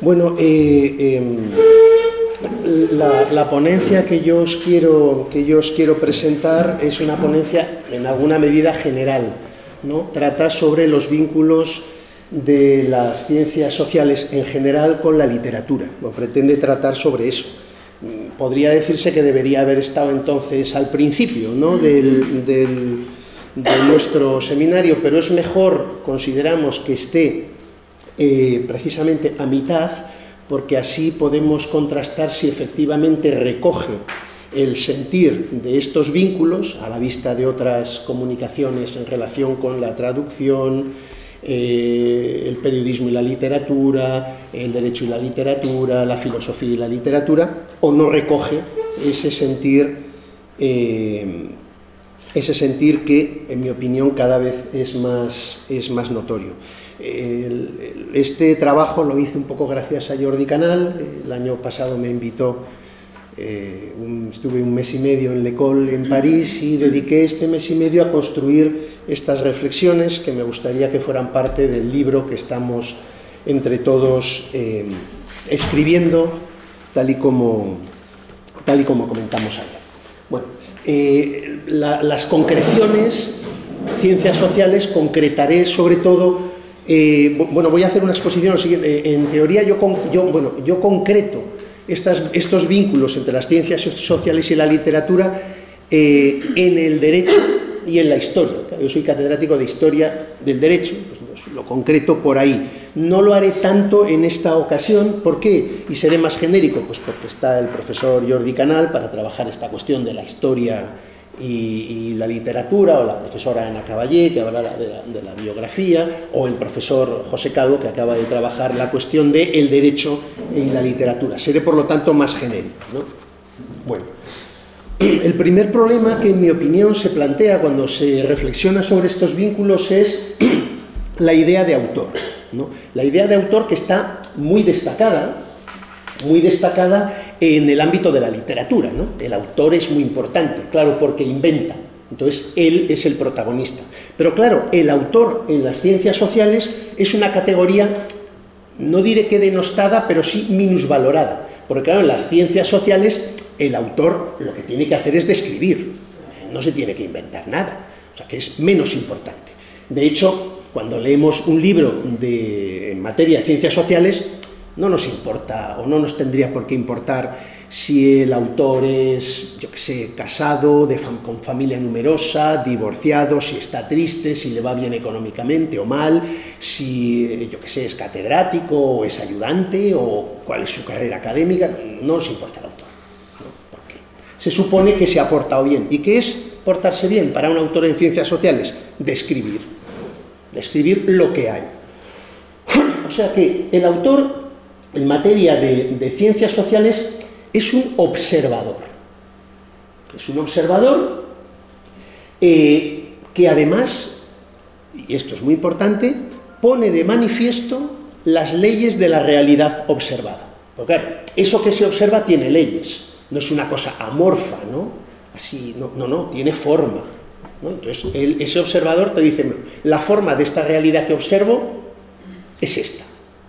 Bueno, la ponencia que yo os quiero presentar es una ponencia en alguna medida general, ¿no? Trata sobre los vínculos de las ciencias sociales en general con la literatura, o pretende tratar sobre eso. Podría decirse que debería haber estado entonces al principio, ¿no? de nuestro seminario, pero es mejor, consideramos, que esté precisamente a mitad, porque así podemos contrastar si efectivamente recoge el sentir de estos vínculos a la vista de otras comunicaciones en relación con la traducción, el periodismo y la literatura, el derecho y la literatura, la filosofía y la literatura, o no recoge ese sentir que, en mi opinión, cada vez es más notorio. Este trabajo lo hice un poco gracias a Jordi Canal. El año pasado me invitó, estuve un mes y medio en l'École en París y dediqué este mes y medio a construir estas reflexiones que me gustaría que fueran parte del libro que estamos entre todos escribiendo, tal y como comentamos ayer. Bueno, las concreciones, ciencias sociales, concretaré sobre todo. Bueno, voy a hacer una exposición siguiente. En teoría yo concreto estos vínculos entre las ciencias sociales y la literatura en el derecho y en la historia. Yo soy catedrático de Historia del Derecho, pues lo concreto por ahí. No lo haré tanto en esta ocasión. ¿Por qué? Y seré más genérico, pues porque está el profesor Jordi Canal para trabajar esta cuestión de la historia y la literatura, o la profesora Ana Caballé, que hablará de la biografía, o el profesor José Calvo, que acaba de trabajar la cuestión del derecho y la literatura. Seré, por lo tanto, más genérico, ¿no? Bueno, el primer problema que, en mi opinión, se plantea cuando se reflexiona sobre estos vínculos es la idea de autor, ¿no? La idea de autor, que está muy destacada en el ámbito de la literatura, ¿no? El autor es muy importante, claro, porque inventa, entonces él es el protagonista. Pero claro, el autor en las ciencias sociales es una categoría, no diré que denostada, pero sí minusvalorada, porque claro, en las ciencias sociales el autor lo que tiene que hacer es describir, no se tiene que inventar nada, o sea que es menos importante. De hecho, cuando leemos un libro en materia de ciencias sociales, no nos importa, o no nos tendría por qué importar, si el autor es, yo qué sé, casado, con familia numerosa, divorciado, si está triste, si le va bien económicamente o mal, si, yo qué sé, es catedrático o es ayudante, o cuál es su carrera académica. No nos importa el autor, ¿no? Porque se supone que se ha portado bien. ¿Y qué es portarse bien para un autor en ciencias sociales? Describir lo que hay. O sea que el autor, en materia de ciencias sociales, es un observador. Es un observador que además, y esto es muy importante, pone de manifiesto las leyes de la realidad observada. Porque claro, eso que se observa tiene leyes, no es una cosa amorfa, ¿no? Así, no, tiene forma, ¿no? Entonces, ese observador te dice, la forma de esta realidad que observo es esta.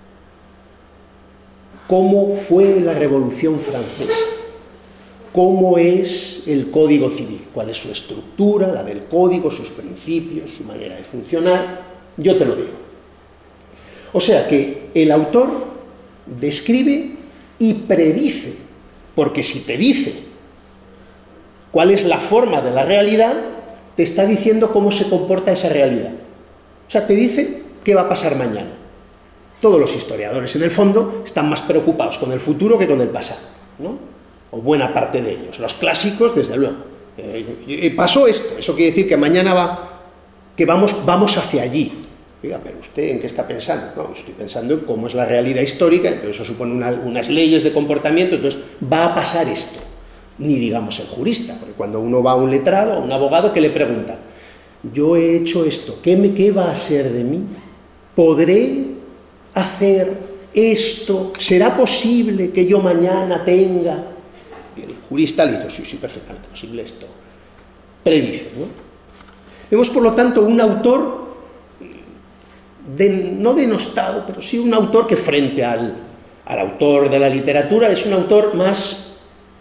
¿Cómo fue la Revolución Francesa? ¿Cómo es el Código Civil? ¿Cuál es su estructura, la del código, sus principios, su manera de funcionar? Yo te lo digo. O sea que el autor describe y predice, porque si te dice cuál es la forma de la realidad, te está diciendo cómo se comporta esa realidad. O sea, te dice qué va a pasar mañana. Todos los historiadores, en el fondo, están más preocupados con el futuro que con el pasado, ¿no? O buena parte de ellos. Los clásicos, desde luego. Pasó esto, eso quiere decir que mañana vamos hacia allí. Oiga, pero ¿usted en qué está pensando? No, estoy pensando en cómo es la realidad histórica, entonces eso supone unas leyes de comportamiento, entonces va a pasar esto. Ni digamos el jurista, porque cuando uno va a un letrado, a un abogado, ¿qué le pregunta? Yo he hecho esto, ¿qué va a ser de mí? ¿Podré hacer esto? ¿Será posible que yo mañana tenga? Y el jurista le dice, sí, perfectamente posible esto. Predice, ¿no? Vemos, por lo tanto, un autor, no denostado, pero sí un autor que frente al al autor de la literatura, es un autor más...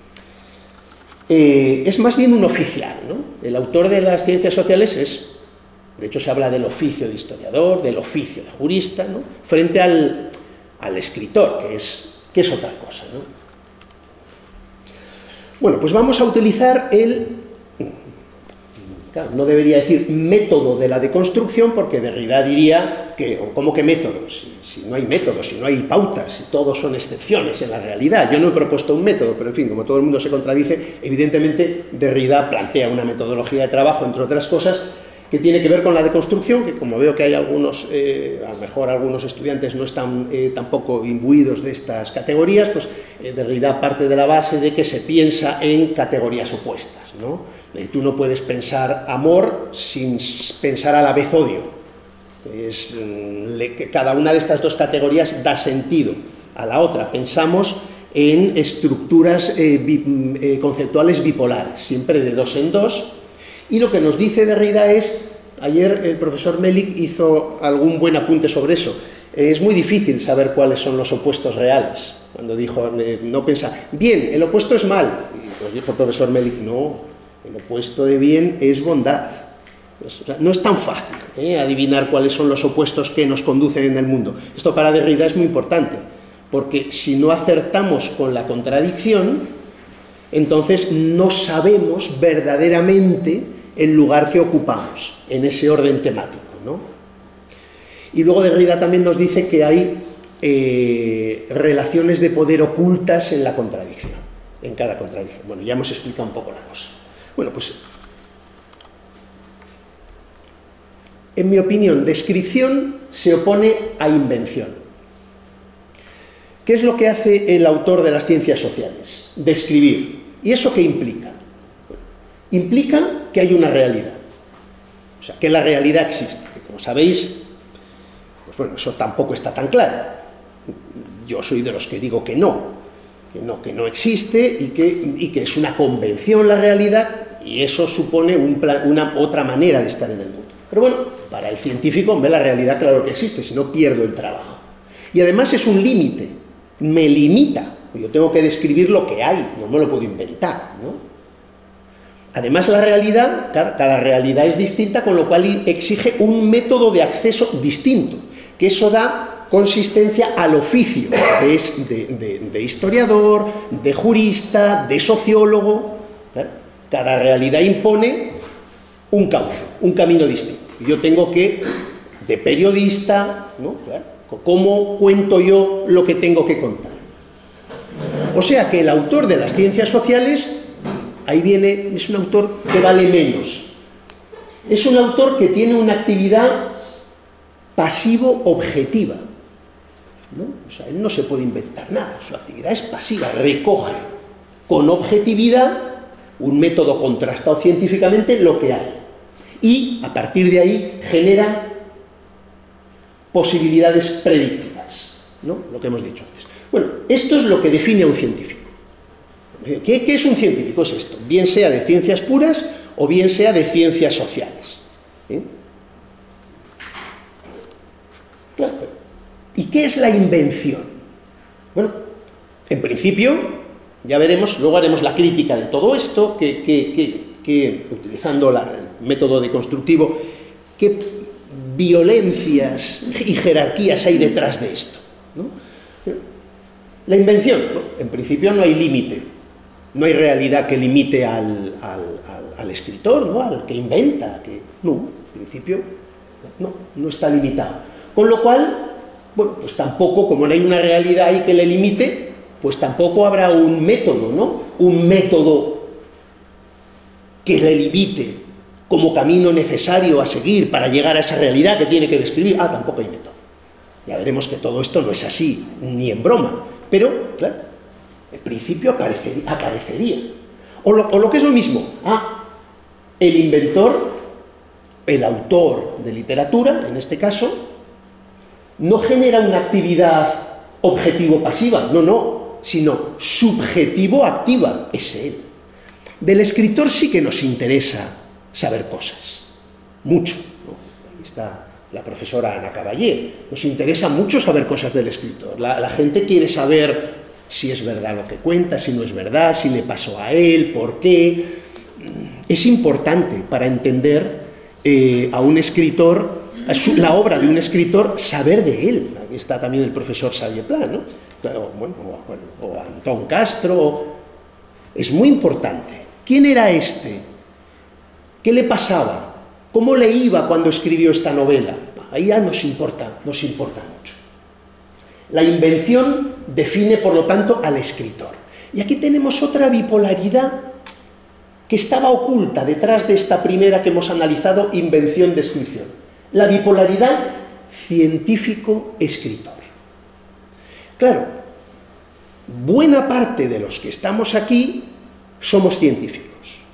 es más bien un oficial, ¿no? El autor de las ciencias sociales es... De hecho, se habla del oficio de historiador, del oficio de jurista, ¿no? Frente al escritor, que es otra cosa, ¿no? Bueno, pues vamos a utilizar claro, no debería decir método de la deconstrucción, porque Derrida diría que, ¿cómo que método? Si no hay método, si no hay pautas, si todos son excepciones en la realidad. Yo no he propuesto un método, pero en fin, como todo el mundo se contradice, evidentemente Derrida plantea una metodología de trabajo, entre otras cosas, que tiene que ver con la deconstrucción, que como veo que hay algunos, a lo mejor algunos estudiantes no están tampoco imbuidos de estas categorías, pues Derrida parte de la base de que se piensa en categorías opuestas, ¿no? Tú no puedes pensar amor sin pensar a la vez odio. Cada una de estas dos categorías da sentido a la otra. Pensamos en estructuras conceptuales bipolares, siempre de dos en dos. Y lo que nos dice Derrida es, ayer el profesor Melik hizo algún buen apunte sobre eso, es muy difícil saber cuáles son los opuestos reales. Cuando dijo, no pensa, bien, el opuesto es mal. Y nos dijo el profesor Melik, no, el opuesto de bien es bondad. O sea, no es tan fácil adivinar cuáles son los opuestos que nos conducen en el mundo. Esto para Derrida es muy importante, porque si no acertamos con la contradicción, entonces no sabemos verdaderamente el lugar que ocupamos en ese orden temático, ¿no? Y luego Derrida también nos dice que hay relaciones de poder ocultas en la contradicción, en cada contradicción. Bueno, ya hemos explicado un poco la cosa. Bueno, pues, en mi opinión, descripción se opone a invención. ¿Qué es lo que hace el autor de las ciencias sociales? Describir. ¿Y eso qué implica? Implica que hay una realidad, o sea, que la realidad existe, que como sabéis, pues bueno, eso tampoco está tan claro. Yo soy de los que digo que no existe y que es una convención la realidad, y eso supone una otra manera de estar en el mundo. Pero bueno, para el científico, la realidad claro que existe, si no pierdo el trabajo. Y además es un límite, me limita. Yo tengo que describir lo que hay, no me lo puedo inventar, ¿no? Además, la realidad, cada realidad es distinta, con lo cual exige un método de acceso distinto, que eso da consistencia al oficio de historiador, de jurista, de sociólogo. Cada realidad impone un cauce, un camino distinto. Yo tengo que, de periodista, ¿no? ¿Cómo cuento yo lo que tengo que contar? O sea que el autor de las ciencias sociales, ahí viene, es un autor que vale menos. Es un autor que tiene una actividad pasivo-objetiva, ¿no? O sea, él no se puede inventar nada, su actividad es pasiva, recoge con objetividad, un método contrastado científicamente, lo que hay. Y, a partir de ahí, genera posibilidades predictivas, ¿no? Lo que hemos dicho antes. Bueno, esto es lo que define a un científico. ¿Qué es un científico? Es esto, bien sea de ciencias puras o bien sea de ciencias sociales. Claro, ¿y qué es la invención? Bueno, en principio, ya veremos, luego haremos la crítica de todo esto, que utilizando el método deconstructivo, qué violencias y jerarquías hay detrás de esto, ¿no? La invención, bueno, en principio no hay límite, no hay realidad que limite al escritor, ¿no? Al que inventa, no, en principio no está limitado. Con lo cual, bueno, pues tampoco, como no hay una realidad ahí que le limite, pues tampoco habrá un método, ¿no? Un método que le limite como camino necesario a seguir para llegar a esa realidad que tiene que describir. Tampoco hay método. Ya veremos que todo esto no es así, ni en broma. Pero, claro, en principio aparecería. O lo que es lo mismo, el inventor, el autor de literatura, en este caso, no genera una actividad objetivo-pasiva, no, sino subjetivo-activa, es él. Del escritor sí que nos interesa saber cosas, mucho, ¿no? Ahí está la profesora Ana Caballé. Nos interesa mucho saber cosas del escritor. La gente quiere saber si es verdad lo que cuenta, si no es verdad, si le pasó a él, por qué. Es importante para entender a un escritor, la obra de un escritor, saber de él. Aquí está también el profesor Xavier Pla, ¿no? O Antón Castro. Es muy importante. ¿Quién era este? ¿Qué le pasaba? ¿Cómo le iba cuando escribió esta novela? Ahí ya nos importa mucho. La invención define, por lo tanto, al escritor. Y aquí tenemos otra bipolaridad que estaba oculta detrás de esta primera que hemos analizado, invención-descripción. La bipolaridad científico-escritor. Claro, buena parte de los que estamos aquí somos científicos.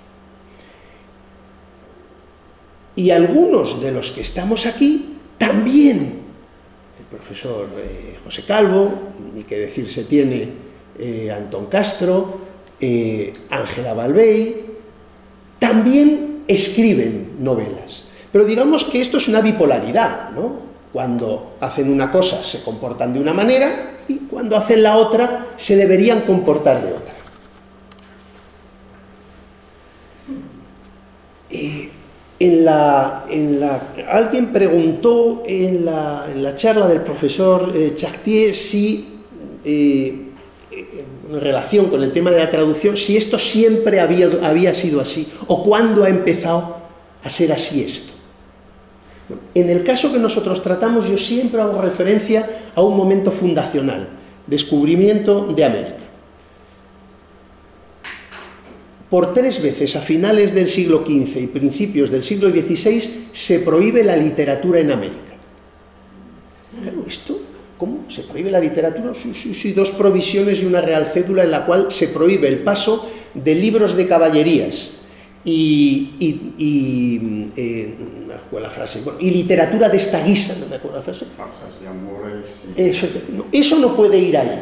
Y algunos de los que estamos aquí también. El profesor José Calvo, ni qué decir se tiene Antón Castro, Ángela Balvey, también escriben novelas. Pero digamos que esto es una bipolaridad, ¿no? Cuando hacen una cosa se comportan de una manera y cuando hacen la otra se deberían comportar de otra. Alguien preguntó en la charla del profesor Chartier si, en relación con el tema de la traducción, si esto siempre había sido así, o cuándo ha empezado a ser así esto. Bueno, en el caso que nosotros tratamos, yo siempre hago referencia a un momento fundacional, descubrimiento de América. Por 3 veces a finales del siglo XV y principios del siglo XVI se prohíbe la literatura en América. Claro, ¿esto? ¿Cómo? ¿Se prohíbe la literatura? Sí, 2 provisiones y una real cédula en la cual se prohíbe el paso de libros de caballerías y literatura de esta guisa, ¿no me acuerdo la frase? Farsas de amores. Eso no puede ir ahí.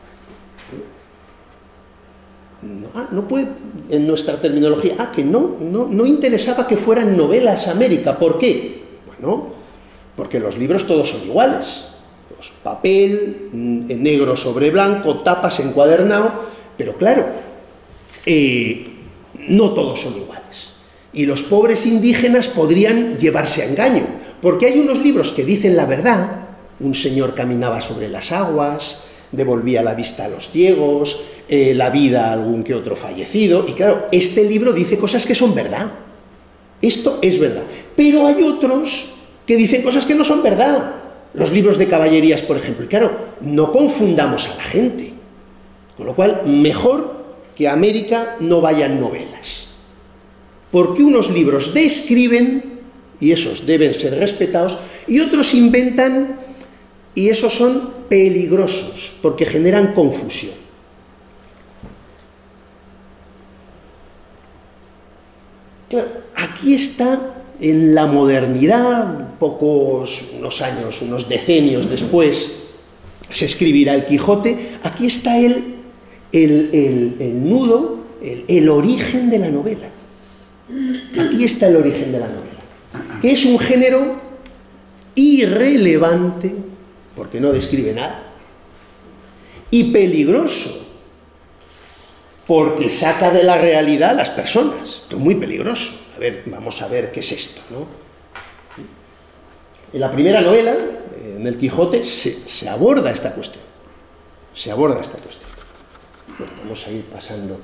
No puede, en nuestra terminología, que no interesaba que fueran novelas América. ¿Por qué? Bueno, porque los libros todos son iguales. Pues, papel, negro sobre blanco, tapas, encuadernado, pero claro, no todos son iguales. Y los pobres indígenas podrían llevarse a engaño, porque hay unos libros que dicen la verdad. Un señor caminaba sobre las aguas, devolvía la vista a los ciegos, la vida a algún que otro fallecido, y claro, este libro dice cosas que son verdad. Esto es verdad. Pero hay otros que dicen cosas que no son verdad. Los libros de caballerías, por ejemplo. Y claro, no confundamos a la gente. Con lo cual, mejor que a América no vayan novelas. Porque unos libros describen, y esos deben ser respetados, y otros inventan, y esos son peligrosos, porque generan confusión. Claro, aquí está, en la modernidad, unos años, unos decenios después, se escribirá el Quijote. Aquí está el nudo, el origen de la novela. Aquí está el origen de la novela, que es un género irrelevante, porque no describe nada, y peligroso, porque saca de la realidad a las personas. Esto es muy peligroso. A ver, vamos a ver qué es esto, ¿no? En la primera novela, en el Quijote, se aborda esta cuestión. Se aborda esta cuestión. Bueno, vamos a ir pasando.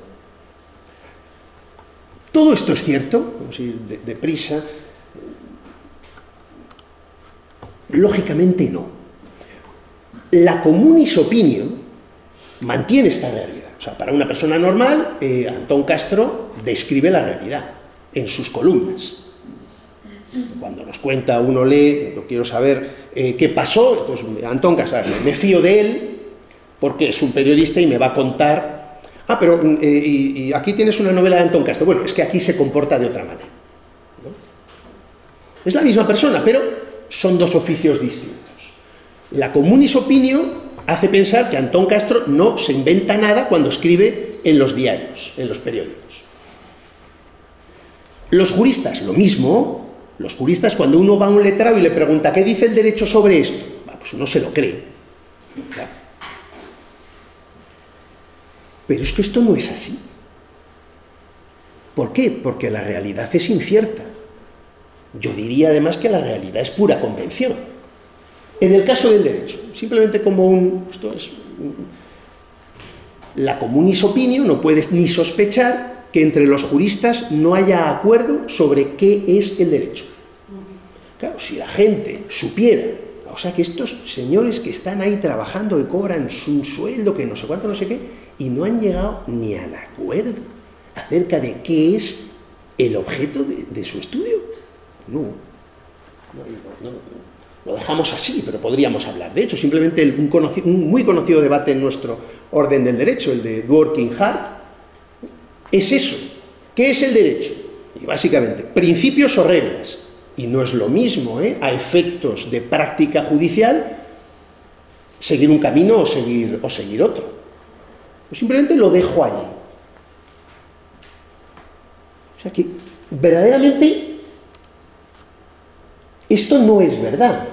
Todo esto es cierto, vamos a ir deprisa. Lógicamente no. La communis opinio mantiene esta realidad. O sea, para una persona normal, Antón Castro describe la realidad en sus columnas. Cuando nos cuenta, uno lee, yo quiero saber qué pasó, entonces Antón Castro, me fío de él porque es un periodista y me va a contar. Pero y aquí tienes una novela de Antón Castro. Bueno, es que aquí se comporta de otra manera, ¿no? Es la misma persona, pero son 2 oficios distintos. La communis opinio hace pensar que Antón Castro no se inventa nada cuando escribe en los diarios, en los periódicos. Los juristas, lo mismo, Los juristas, cuando uno va a un letrado y le pregunta ¿qué dice el derecho sobre esto? Pues uno se lo cree. Claro. Pero es que esto no es así. ¿Por qué? Porque la realidad es incierta. Yo diría además que la realidad es pura convención. En el caso del derecho, simplemente como la communis opinio, no puedes ni sospechar que entre los juristas no haya acuerdo sobre qué es el derecho. Claro, si la gente supiera, o sea, que estos señores que están ahí trabajando, que cobran su sueldo, que no sé cuánto, no sé qué, y no han llegado ni al acuerdo acerca de qué es el objeto de su estudio. No. Lo dejamos así, pero podríamos hablar. De hecho, simplemente un muy conocido debate en nuestro orden del derecho, el de Dworkin Hart, es eso. ¿Qué es el derecho? Y básicamente, principios o reglas. Y no es lo mismo, a efectos de práctica judicial, seguir un camino o seguir otro. Yo simplemente lo dejo allí. O sea que, verdaderamente, esto no es verdad.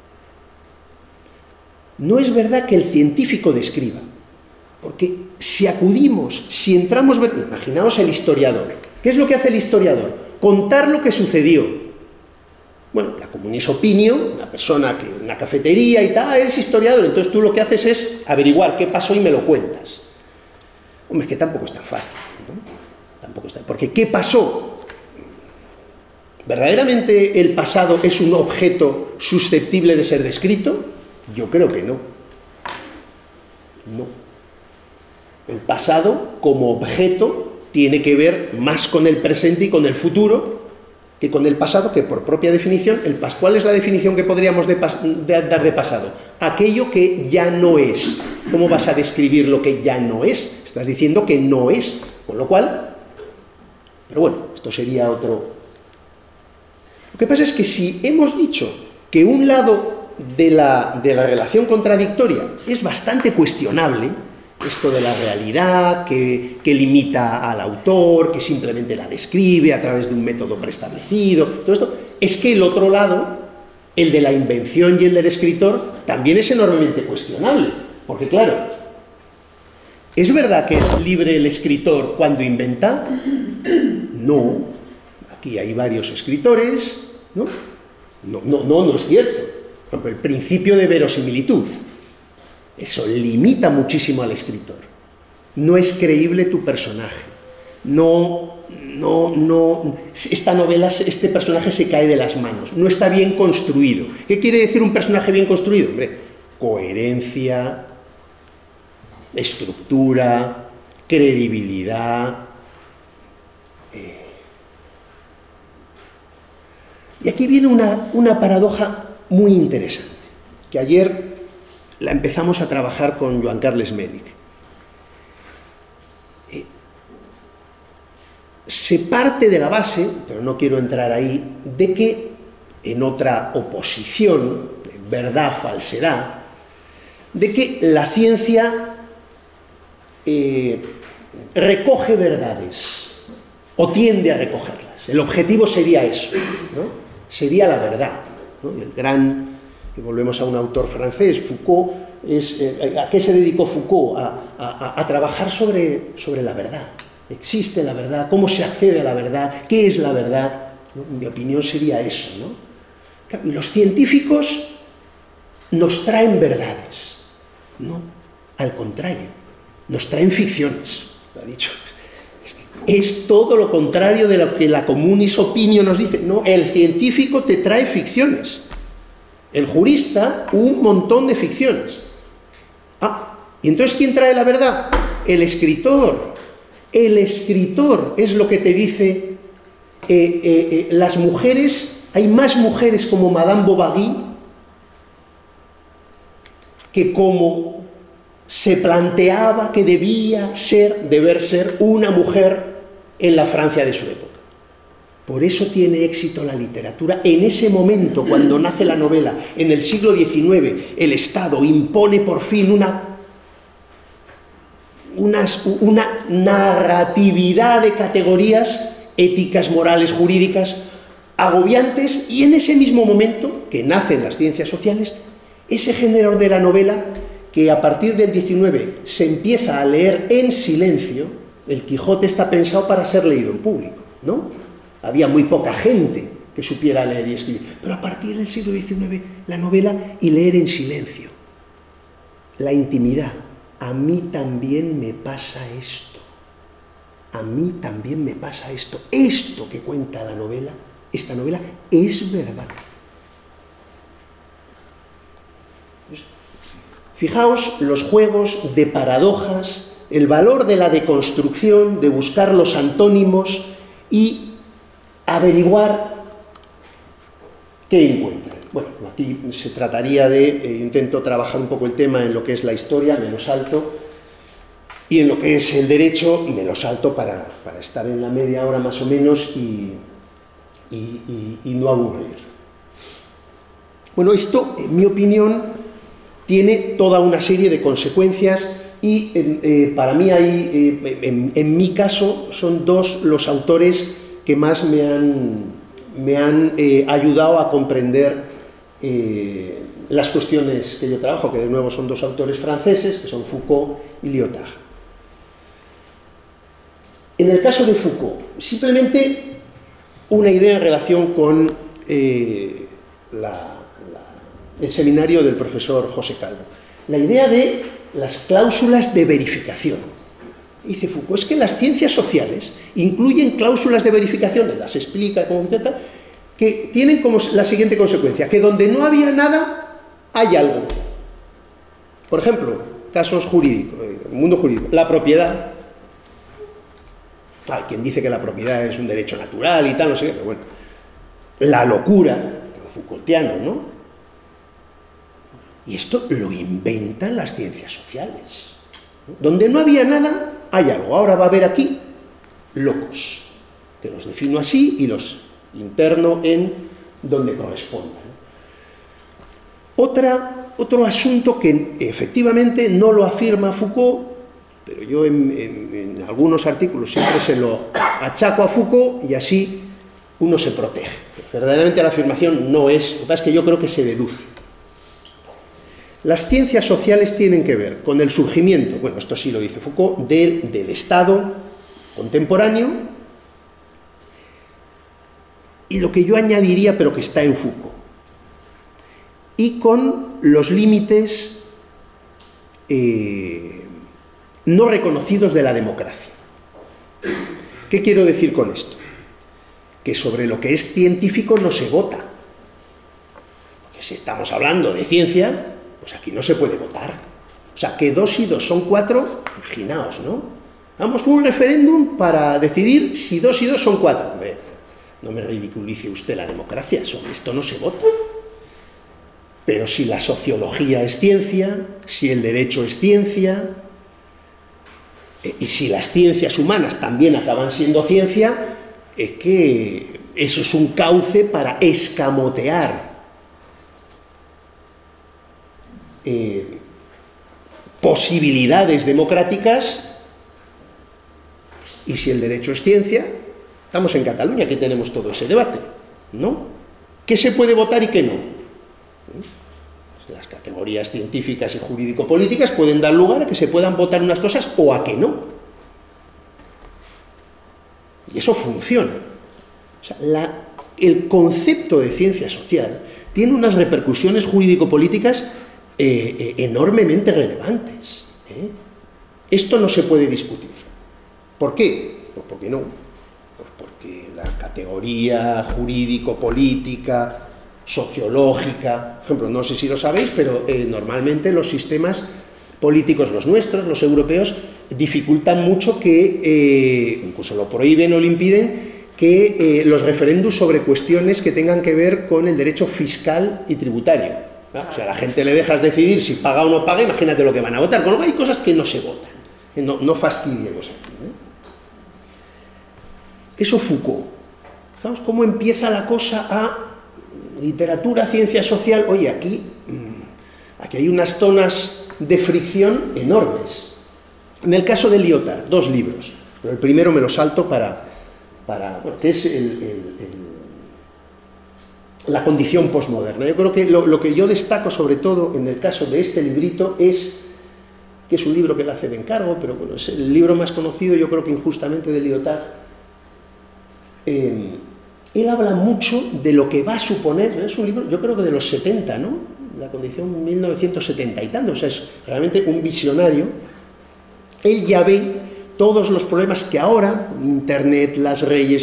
No es verdad que el científico describa. Porque si entramos... Imaginaos el historiador. ¿Qué es lo que hace el historiador? Contar lo que sucedió. Bueno, la communis opinio, una persona que en una cafetería y tal, eres historiador, entonces tú lo que haces es averiguar qué pasó y me lo cuentas. Hombre, es que tampoco es tan fácil, ¿no? Tampoco es tan... Porque ¿qué pasó? ¿Verdaderamente el pasado es un objeto susceptible de ser descrito? Yo creo que no. No. El pasado, como objeto, tiene que ver más con el presente y con el futuro que con el pasado, que por propia definición, ¿cuál es la definición que podríamos dar de pasado? Aquello que ya no es. ¿Cómo vas a describir lo que ya no es? Estás diciendo que no es, con lo cual... Pero bueno, esto sería otro... Lo que pasa es que si hemos dicho que un lado de la relación contradictoria es bastante cuestionable, esto de la realidad, que limita al autor, que simplemente la describe a través de un método preestablecido, todo esto, es que el otro lado, el de la invención y el del escritor, también es enormemente cuestionable. Porque claro, ¿es verdad que es libre el escritor cuando inventa? No. Aquí hay varios escritores, ¿no? No es cierto. Por ejemplo, el principio de verosimilitud. Eso limita muchísimo al escritor. No es creíble tu personaje. Esta novela, este personaje se cae de las manos. No está bien construido. ¿Qué quiere decir un personaje bien construido? Hombre, coherencia, estructura, credibilidad. Y aquí viene una paradoja muy interesante, que ayer la empezamos a trabajar con Joan Carles Mènech. Se parte de la base, pero no quiero entrar ahí, de que en otra oposición, verdad-falsedad, de que la ciencia recoge verdades, o tiende a recogerlas. El objetivo sería eso, ¿no? Sería la verdad, ¿no? Y el gran... Y volvemos a un autor francés, Foucault, ¿a qué se dedicó Foucault? A trabajar sobre la verdad. ¿Existe la verdad? ¿Cómo se accede a la verdad? ¿Qué es la verdad? ¿No? Mi opinión sería eso, ¿no? Y los científicos nos traen verdades, ¿no? Al contrario, nos traen ficciones, lo ha dicho. Es todo lo contrario de lo que la communis opinio nos dice. No, el científico te trae ficciones. El jurista, un montón de ficciones. ¿Y entonces quién trae la verdad? El escritor. El escritor es lo que te dice las mujeres. Hay más mujeres como Madame Bovary que como se planteaba que deber ser una mujer en la Francia de su época. Por eso tiene éxito la literatura. En ese momento, cuando nace la novela, en el siglo XIX, el Estado impone por fin una narratividad de categorías éticas, morales, jurídicas, agobiantes, y en ese mismo momento que nacen las ciencias sociales, ese género de la novela que a partir del 19 se empieza a leer en silencio. El Quijote está pensado para ser leído en público, ¿no? Había muy poca gente que supiera leer y escribir, pero a partir del siglo XIX la novela y leer en silencio, la intimidad. A mí también me pasa esto, a mí también me pasa esto, esto que cuenta la novela, esta novela es verdad. Fijaos los juegos de paradojas, el valor de la deconstrucción, de buscar los antónimos y averiguar qué encuentran. Bueno, aquí se trataría de, intento trabajar un poco el tema en lo que es la historia, me lo salto, y en lo que es el derecho, me lo salto para estar en la media hora más o menos y no aburrir. Bueno, esto, en mi opinión, tiene toda una serie de consecuencias y para mí en mi caso, son dos los autores que más me han ayudado a comprender las cuestiones que yo trabajo, que de nuevo son dos autores franceses, que son Foucault y Lyotard. En el caso de Foucault, simplemente una idea en relación con el seminario del profesor José Calvo. La idea de las cláusulas de verificación. Dice Foucault, es que las ciencias sociales incluyen cláusulas de verificación, las explica como etc., que tienen como la siguiente consecuencia, que donde no había nada, hay algo. Por ejemplo, casos jurídicos, el mundo jurídico, la propiedad. Hay quien dice que la propiedad es un derecho natural y tal, no sé qué, pero bueno. La locura, Foucaultiano, ¿no? Y esto lo inventan las ciencias sociales. Donde no había nada, hay algo. Ahora va a haber aquí locos, que los defino así y los interno en donde correspondan. Otro asunto que efectivamente no lo afirma Foucault, pero yo en algunos artículos siempre se lo achaco a Foucault y así uno se protege. Verdaderamente la afirmación no es, lo que pasa es que yo creo que se deduce. Las ciencias sociales tienen que ver con el surgimiento, bueno, esto sí lo dice Foucault, del Estado contemporáneo, y lo que yo añadiría, pero que está en Foucault, y con los límites no reconocidos de la democracia. ¿Qué quiero decir con esto? Que sobre lo que es científico no se vota. Porque si estamos hablando de ciencia, pues aquí no se puede votar. O sea, que 2 y 2 son 4, imaginaos, ¿no? Vamos a un referéndum para decidir si 2 y 2 son 4. Hombre, no me ridiculice usted la democracia, sobre esto no se vota. Pero si la sociología es ciencia, si el derecho es ciencia, y si las ciencias humanas también acaban siendo ciencia, es que eso es un cauce para escamotear posibilidades democráticas. Y si el derecho es ciencia, estamos en Cataluña, que tenemos todo ese debate, ¿no? ¿Qué se puede votar y qué no? Las categorías científicas y jurídico-políticas pueden dar lugar a que se puedan votar unas cosas o a que no. Y eso funciona. O sea, el concepto de ciencia social tiene unas repercusiones jurídico-políticas enormemente relevantes. Esto no se puede discutir. ¿Por qué? Pues porque no. Pues porque la categoría jurídico-política, sociológica, por ejemplo, no sé si lo sabéis, pero normalmente los sistemas políticos, los nuestros, los europeos, dificultan mucho que, incluso lo prohíben o lo impiden, que los referéndums sobre cuestiones que tengan que ver con el derecho fiscal y tributario, ¿no? O sea, a la gente le dejas decidir si paga o no paga, imagínate lo que van a votar, con lo cual hay cosas que no se votan, no fastidiemos aquí, ¿no? Eso Foucault. ¿Sabes cómo empieza la cosa a literatura, ciencia social? Oye, aquí hay unas zonas de fricción enormes. En el caso de Lyotard, 2 libros, pero el primero me lo salto para bueno, que es la condición posmoderna. Yo creo que lo que yo destaco sobre todo en el caso de este librito es que es un libro que le hace de encargo, pero bueno, es el libro más conocido, yo creo que injustamente, de Lyotard. Él habla mucho de lo que va a suponer, es un libro, yo creo que de los 70, ¿no? La condición 1970 y tanto, o sea, es realmente un visionario. Él ya ve todos los problemas que ahora, Internet, las redes,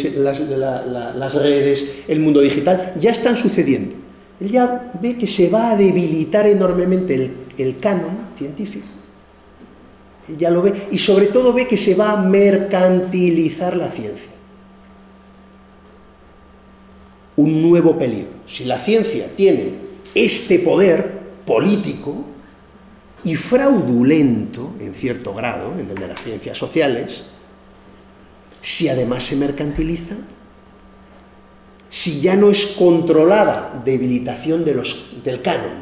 el mundo digital, ya están sucediendo. Él ya ve que se va a debilitar enormemente el canon científico. Él ya lo ve, y sobre todo ve que se va a mercantilizar la ciencia. Un nuevo peligro. Si la ciencia tiene este poder político y fraudulento, en cierto grado, en el de las ciencias sociales, si además se mercantiliza, si ya no es controlada, debilitación del canon,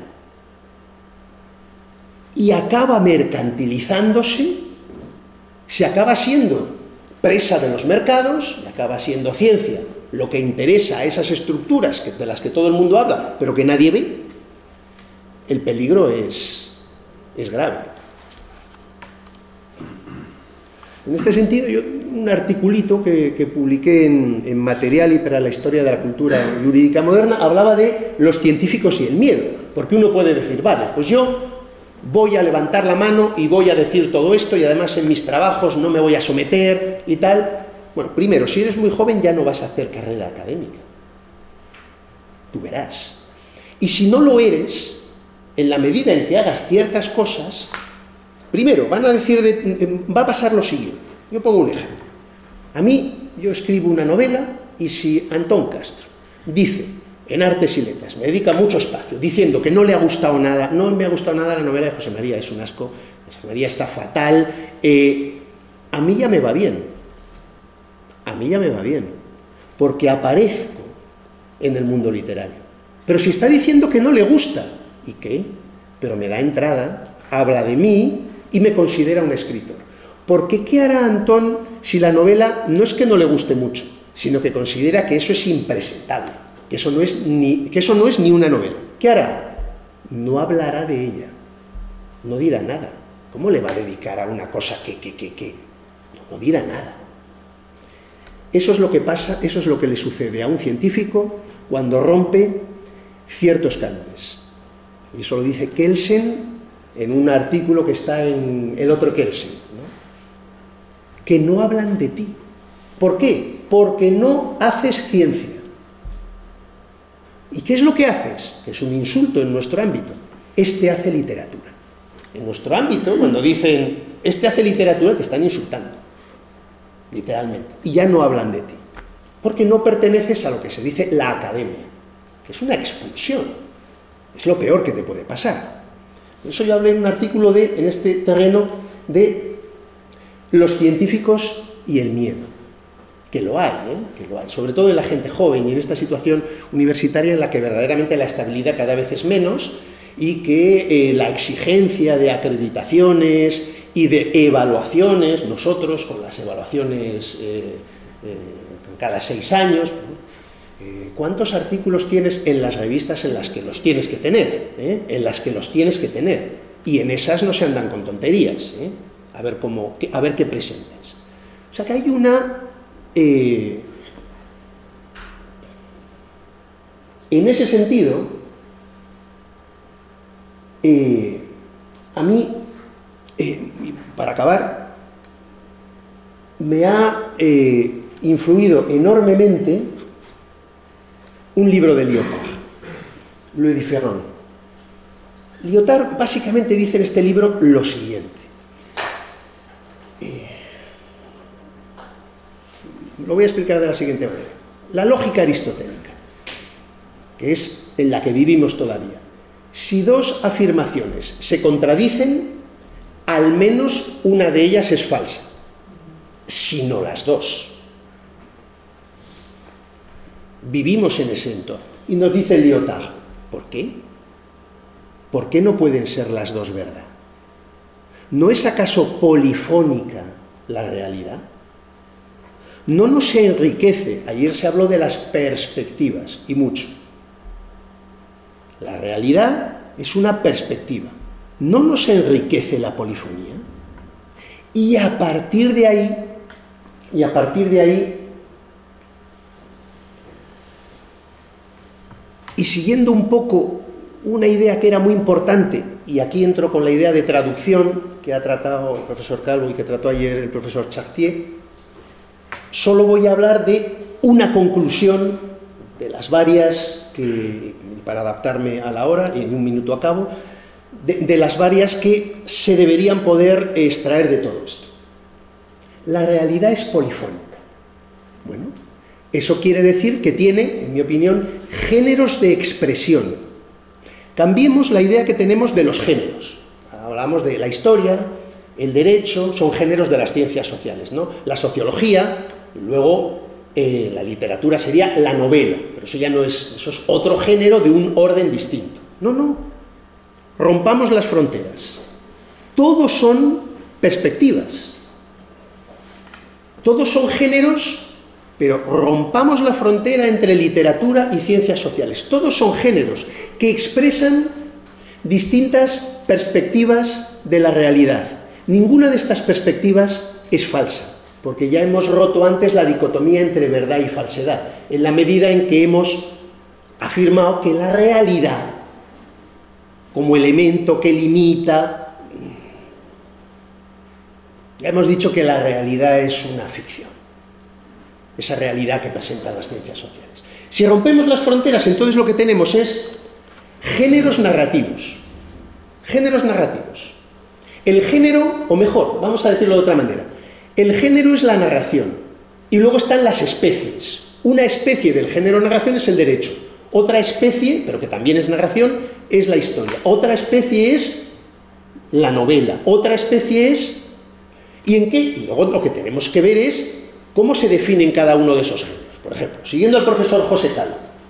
y acaba mercantilizándose, se acaba siendo presa de los mercados, y acaba siendo ciencia lo que interesa a esas estructuras de las que todo el mundo habla, pero que nadie ve, el peligro es grave. En este sentido, yo un articulito que publiqué en Material y para la historia de la cultura jurídica moderna hablaba de los científicos y el miedo, porque uno puede decir, vale, pues yo voy a levantar la mano y voy a decir todo esto y además en mis trabajos no me voy a someter y tal. Bueno, primero, si eres muy joven ya no vas a hacer carrera académica. Tú verás. Y si no lo eres, en la medida en que hagas ciertas cosas, primero, van a decir, va a pasar lo siguiente. Yo pongo un ejemplo. A mí, yo escribo una novela y si Antón Castro dice, en Artes y Letras, me dedica mucho espacio, diciendo que no le ha gustado nada, no me ha gustado nada la novela de José María, es un asco, José María está fatal, a mí ya me va bien. A mí ya me va bien, porque aparezco en el mundo literario. Pero si está diciendo que no le gusta, ¿y qué? Pero me da entrada, habla de mí y me considera un escritor. Porque ¿qué hará Antón si la novela no es que no le guste mucho, sino que considera que eso es impresentable, que eso no es ni una novela? ¿Qué hará? No hablará de ella, no dirá nada. ¿Cómo le va a dedicar a una cosa que? No dirá nada. Eso es lo que pasa, eso es lo que le sucede a un científico cuando rompe ciertos cánones. Y eso lo dice Kelsen en un artículo que está en el otro Kelsen, ¿no? Que no hablan de ti. ¿Por qué? Porque no haces ciencia. ¿Y qué es lo que haces? Que es un insulto en nuestro ámbito. Este hace literatura. En nuestro ámbito, cuando dicen, este hace literatura, te están insultando. Literalmente, y ya no hablan de ti, porque no perteneces a lo que se dice la academia, que es una expulsión, es lo peor que te puede pasar. Por eso yo hablé en un artículo en este terreno de los científicos y el miedo, que lo hay, sobre todo en la gente joven y en esta situación universitaria en la que verdaderamente la estabilidad cada vez es menos y que la exigencia de acreditaciones y de evaluaciones, nosotros con las evaluaciones cada 6 años, ¿cuántos artículos tienes en las revistas en las que los tienes que tener? En las que los tienes que tener. Y en esas no se andan con tonterías, a ver qué presentes. O sea que hay una... en ese sentido, a mí... para acabar, me ha influido enormemente un libro de Lyotard, Le Différent. Lyotard básicamente dice en este libro lo siguiente. Lo voy a explicar de la siguiente manera. La lógica aristotélica, que es en la que vivimos todavía. Si dos afirmaciones se contradicen, al menos una de ellas es falsa, si no las dos. Vivimos en ese entorno. Y nos dice Lyotard, ¿por qué? ¿Por qué no pueden ser las dos verdad? ¿No es acaso polifónica la realidad? ¿No nos enriquece? Ayer se habló de las perspectivas, y mucho. La realidad es una perspectiva. No nos enriquece la polifonía. Y a partir de ahí, y siguiendo un poco una idea que era muy importante, y aquí entro con la idea de traducción que ha tratado el profesor Calvo y que trató ayer el profesor Chartier, solo voy a hablar de una conclusión de las varias, para adaptarme a la hora, y en un minuto acabo, de las varias que se deberían poder extraer de todo esto. La realidad es polifónica. Bueno, eso quiere decir que tiene, en mi opinión, géneros de expresión. Cambiemos la idea que tenemos de los géneros. Hablamos de la historia, el derecho, son géneros de las ciencias sociales, ¿no? La sociología, luego la literatura sería la novela, pero eso ya no es, eso es otro género de un orden distinto. No, no. Rompamos las fronteras. Todos son perspectivas. Todos son géneros, pero rompamos la frontera entre literatura y ciencias sociales. Todos son géneros que expresan distintas perspectivas de la realidad. Ninguna de estas perspectivas es falsa, porque ya hemos roto antes la dicotomía entre verdad y falsedad, en la medida en que hemos afirmado que la realidad, como elemento que limita, ya hemos dicho que la realidad es una ficción, esa realidad que presentan las ciencias sociales. Si rompemos las fronteras, entonces lo que tenemos es géneros narrativos. Géneros narrativos. El género, o mejor, vamos a decirlo de otra manera, el género es la narración, y luego están las especies. Una especie del género narración es el derecho, otra especie, pero que también es narración, es la historia, otra especie es la novela, otra especie es... ¿Y en qué? Y luego lo que tenemos que ver es cómo se definen cada uno de esos géneros. Por ejemplo, siguiendo al profesor José Calvo.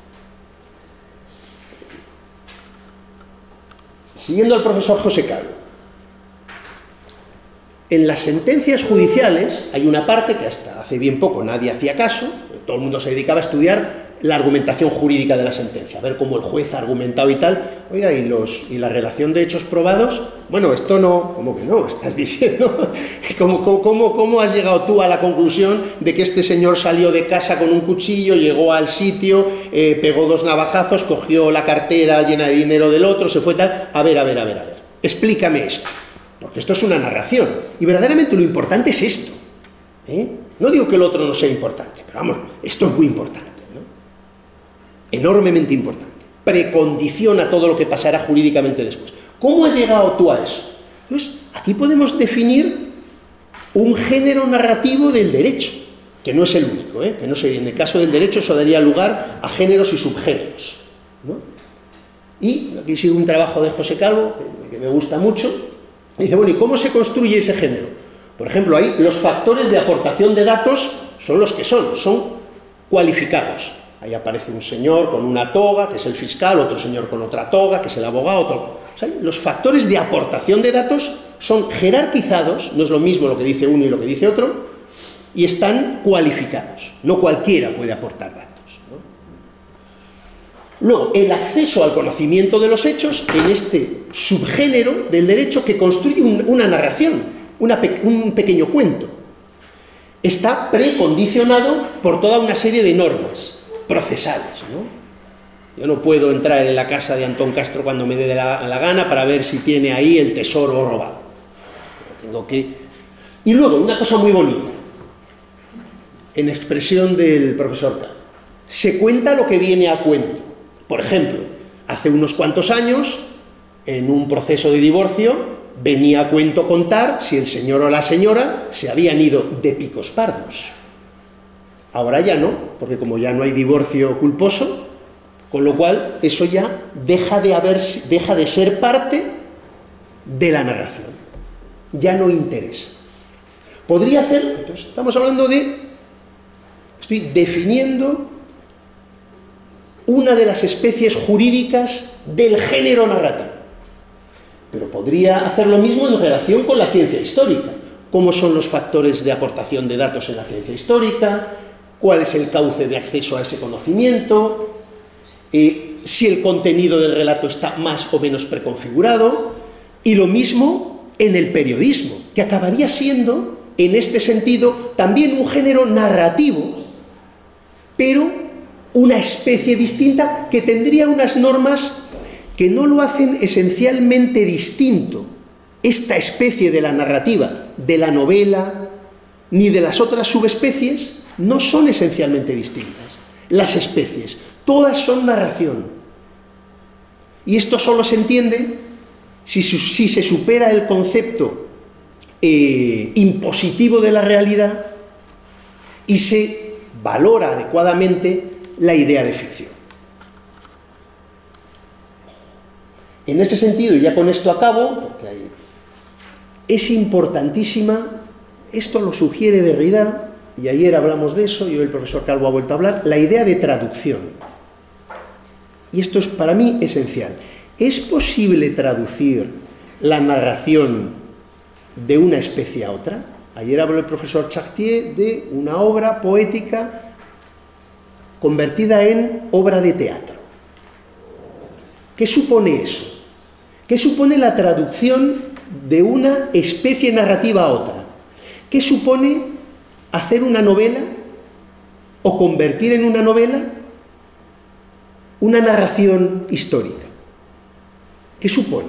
En las sentencias judiciales hay una parte que hasta hace bien poco nadie hacía caso, todo el mundo se dedicaba a estudiar la argumentación jurídica de la sentencia, a ver cómo el juez ha argumentado y tal. Oiga, ¿y la relación de hechos probados? Bueno, esto no... ¿Cómo que no? ¿Estás diciendo? ¿Cómo has llegado tú a la conclusión de que este señor salió de casa con un cuchillo, llegó al sitio, pegó 2 navajazos, cogió la cartera llena de dinero del otro, se fue tal? A ver. Explícame esto. Porque esto es una narración. Y verdaderamente lo importante es esto. No digo que el otro no sea importante, pero vamos, esto es muy importante. Enormemente importante, precondiciona todo lo que pasará jurídicamente después. ¿Cómo has llegado tú a eso? Entonces, aquí podemos definir un género narrativo del derecho, que no es el único, que no sé, en el caso del derecho eso daría lugar a géneros y subgéneros, ¿no? Y aquí sigue un trabajo de José Calvo, que me gusta mucho, y dice, bueno, ¿y cómo se construye ese género? Por ejemplo, ahí los factores de aportación de datos son los que son cualificados. Ahí aparece un señor con una toga, que es el fiscal, otro señor con otra toga, que es el abogado, otro... O sea, los factores de aportación de datos son jerarquizados, no es lo mismo lo que dice uno y lo que dice otro, y están cualificados. No cualquiera puede aportar datos, ¿no? Luego, el acceso al conocimiento de los hechos en este subgénero del derecho que construye una narración, un pequeño cuento, está precondicionado por toda una serie de normas procesales, ¿no? Yo no puedo entrar en la casa de Antón Castro cuando me dé la gana para ver si tiene ahí el tesoro robado. Tengo que... Y luego, una cosa muy bonita, en expresión del profesor K, se cuenta lo que viene a cuento. Por ejemplo, hace unos cuantos años, en un proceso de divorcio, venía a cuento contar si el señor o la señora se habían ido de picos pardos. Ahora ya no, porque como ya no hay divorcio culposo, con lo cual eso ya deja de ser parte de la narración. Ya no interesa. Podría hacer, entonces estamos hablando estoy definiendo una de las especies jurídicas del género narrativo. Pero podría hacer lo mismo en relación con la ciencia histórica. ¿Cómo son los factores de aportación de datos en la ciencia histórica? ¿Cuál es el cauce de acceso a ese conocimiento? si el contenido del relato está más o menos preconfigurado, y lo mismo en el periodismo, que acabaría siendo, en este sentido, también un género narrativo, pero una especie distinta que tendría unas normas que no lo hacen esencialmente distinto. Esta especie de la narrativa, de la novela, ni de las otras subespecies, no son esencialmente distintas. Las especies, todas son narración. Y esto solo se entiende si se supera el concepto impositivo de la realidad y se valora adecuadamente la idea de ficción. En este sentido, y ya con esto acabo, porque es importantísima, esto lo sugiere Derrida, y ayer hablamos de eso, y hoy el profesor Calvo ha vuelto a hablar, la idea de traducción. Y esto es para mí esencial. ¿Es posible traducir la narración de una especie a otra? Ayer habló el profesor Chartier de una obra poética convertida en obra de teatro. ¿Qué supone eso? ¿Qué supone la traducción de una especie narrativa a otra? ¿Qué supone hacer una novela o convertir en una novela una narración histórica? ¿Qué supone?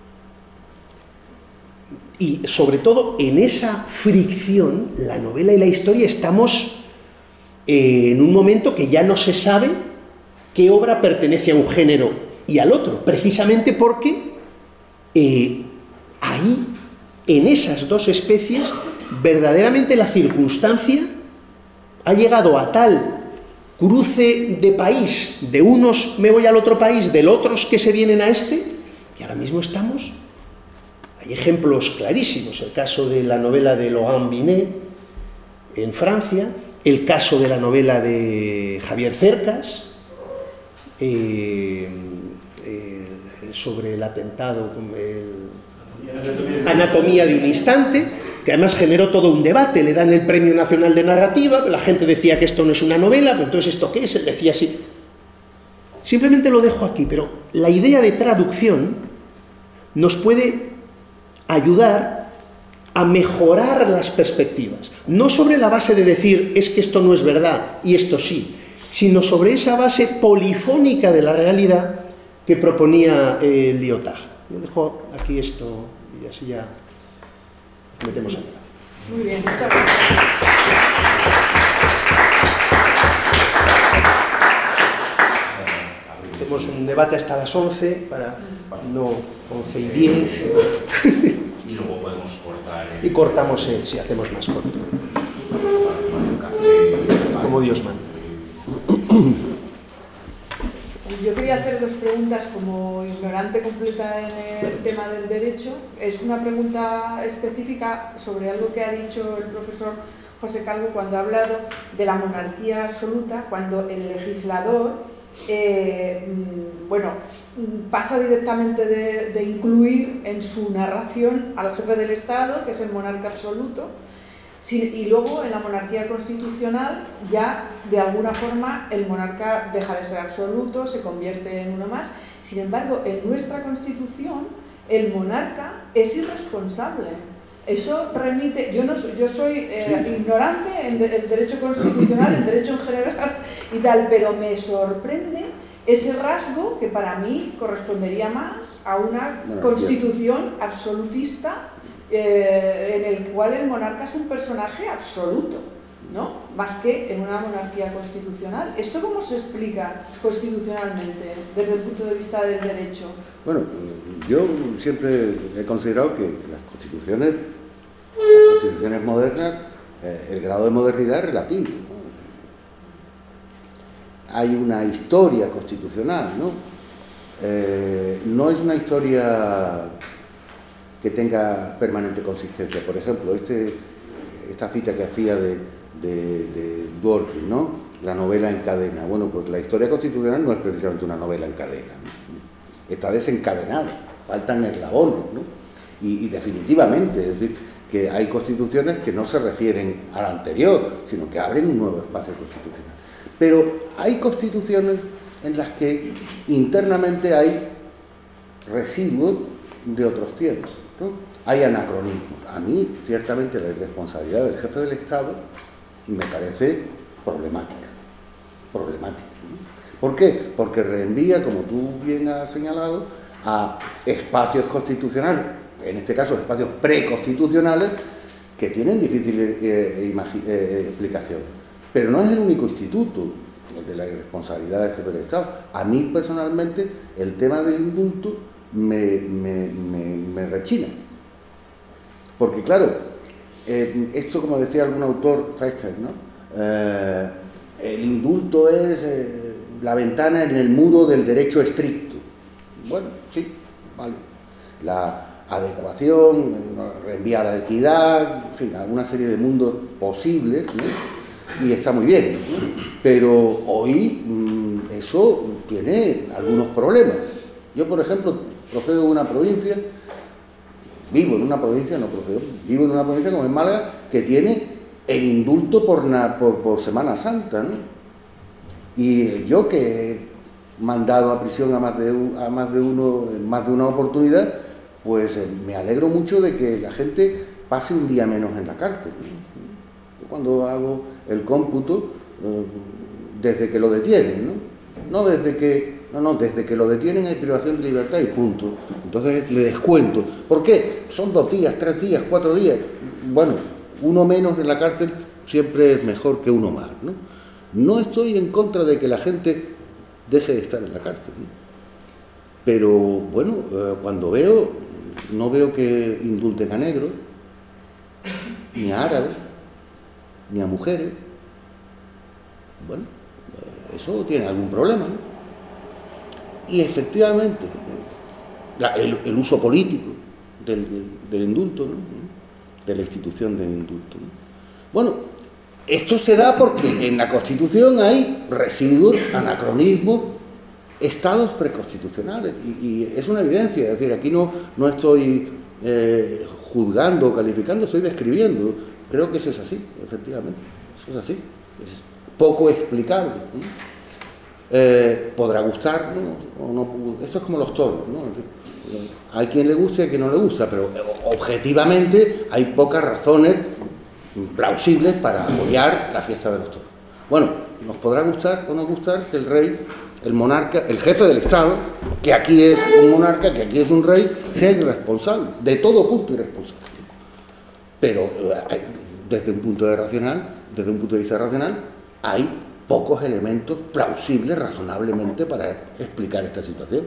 Y sobre todo en esa fricción, la novela y la historia, estamos en un momento que ya no se sabe qué obra pertenece a un género y al otro, precisamente porque ahí, en esas dos especies, verdaderamente la circunstancia ha llegado a tal cruce de país, de unos me voy al otro país, del otros que se vienen a este, que ahora mismo estamos. Hay ejemplos clarísimos, el caso de la novela de Laurent Binet en Francia, el caso de la novela de Javier Cercas, sobre el atentado, Anatomía de un instante, que además generó todo un debate. Le dan el Premio Nacional de Narrativa, la gente decía que esto no es una novela, pero entonces ¿esto qué es? Se decía así. Simplemente lo dejo aquí, pero la idea de traducción nos puede ayudar a mejorar las perspectivas, no sobre la base de decir es que esto no es verdad y esto sí, sino sobre esa base polifónica de la realidad que proponía Lyotard. Yo dejo aquí esto y así ya metemos a hablar. Muy bien, muchas gracias. Hacemos un debate hasta las 11, no 11 y 10. Y luego podemos cortar. Y cortamos si hacemos más corto. Como Dios manda. Yo quería hacer dos preguntas como ignorante completa en el tema del derecho. Es una pregunta específica sobre algo que ha dicho el profesor José Calvo cuando ha hablado de la monarquía absoluta, cuando el legislador pasa directamente de incluir en su narración al jefe del Estado, que es el monarca absoluto, y luego en la monarquía constitucional ya de alguna forma el monarca deja de ser absoluto, se convierte en uno más. Sin embargo, en nuestra Constitución el monarca es irresponsable. Eso remite, yo soy ignorante en el derecho constitucional, en derecho en general y tal, pero me sorprende ese rasgo que para mí correspondería más a una constitución absolutista, en el cual el monarca es un personaje absoluto, ¿no? Más que en una monarquía constitucional. ¿Esto cómo se explica constitucionalmente desde el punto de vista del derecho? Bueno, yo siempre he considerado que las constituciones modernas, el grado de modernidad es relativo, ¿no? Hay una historia constitucional, ¿no? No es una historia que tenga permanente consistencia. Por ejemplo, esta cita que hacía de Dworkin, ¿no? La novela en cadena. Bueno, pues la historia constitucional no es precisamente una novela en cadena, ¿no? Está desencadenada, faltan eslabones, ¿no? Y definitivamente, es decir, que hay constituciones que no se refieren a la anterior, sino que abren un nuevo espacio constitucional. Pero hay constituciones en las que internamente hay residuos de otros tiempos, ¿no? Hay anacronismo. A mí, ciertamente, la irresponsabilidad del jefe del Estado me parece problemática. ¿No? ¿Por qué? Porque reenvía, como tú bien has señalado, a espacios constitucionales, en este caso espacios preconstitucionales, que tienen difícil explicación. Pero no es el único instituto, el de la irresponsabilidad del jefe del Estado. A mí, personalmente, el tema del indulto me rechina. Porque, claro, esto, como decía algún autor, Feister, ¿no? El indulto es la ventana en el muro del derecho estricto. Bueno, sí, vale. La adecuación, reenvía a la equidad, en fin, alguna serie de mundos posibles, ¿no? Y está muy bien, ¿no? Pero hoy eso tiene algunos problemas. Yo, por ejemplo, procedo de una provincia, vivo en una provincia como en Málaga, que tiene el indulto por Semana Santa, ¿no? Y yo, que he mandado a prisión a más de uno en más de una oportunidad, pues me alegro mucho de que la gente pase un día menos en la cárcel, ¿no? Yo, cuando hago el cómputo, desde que lo detienen, ¿no? Desde que lo detienen hay privación de libertad y punto. Entonces le descuento. ¿Por qué? Son 2 días, 3 días, 4 días. Bueno, uno menos en la cárcel siempre es mejor que uno más, ¿no? No estoy en contra de que la gente deje de estar en la cárcel, ¿no? Pero, bueno, cuando no veo que indulten a negros, ni a árabes, ni a mujeres. Bueno, eso tiene algún problema, ¿no? Y efectivamente, el uso político del indulto, ¿no? De la institución del indulto, ¿no? Bueno, esto se da porque en la Constitución hay residuos, anacronismos, estados preconstitucionales, y es una evidencia. Es decir, aquí no estoy juzgando o calificando, estoy describiendo. Creo que eso es así, efectivamente. Eso es así. Es poco explicable, ¿no? Podrá gustar, ¿no? O no. Esto es como los toros, ¿no? Hay quien le gusta y hay quien no le gusta, pero objetivamente hay pocas razones plausibles para apoyar la fiesta de los toros. Bueno, nos podrá gustar o no gustar que el rey, el monarca, el jefe del Estado, que aquí es un monarca, que aquí es un rey, sea irresponsable, de todo punto irresponsable. Pero desde un punto de vista racional, hay pocos elementos plausibles razonablemente para explicar esta situación.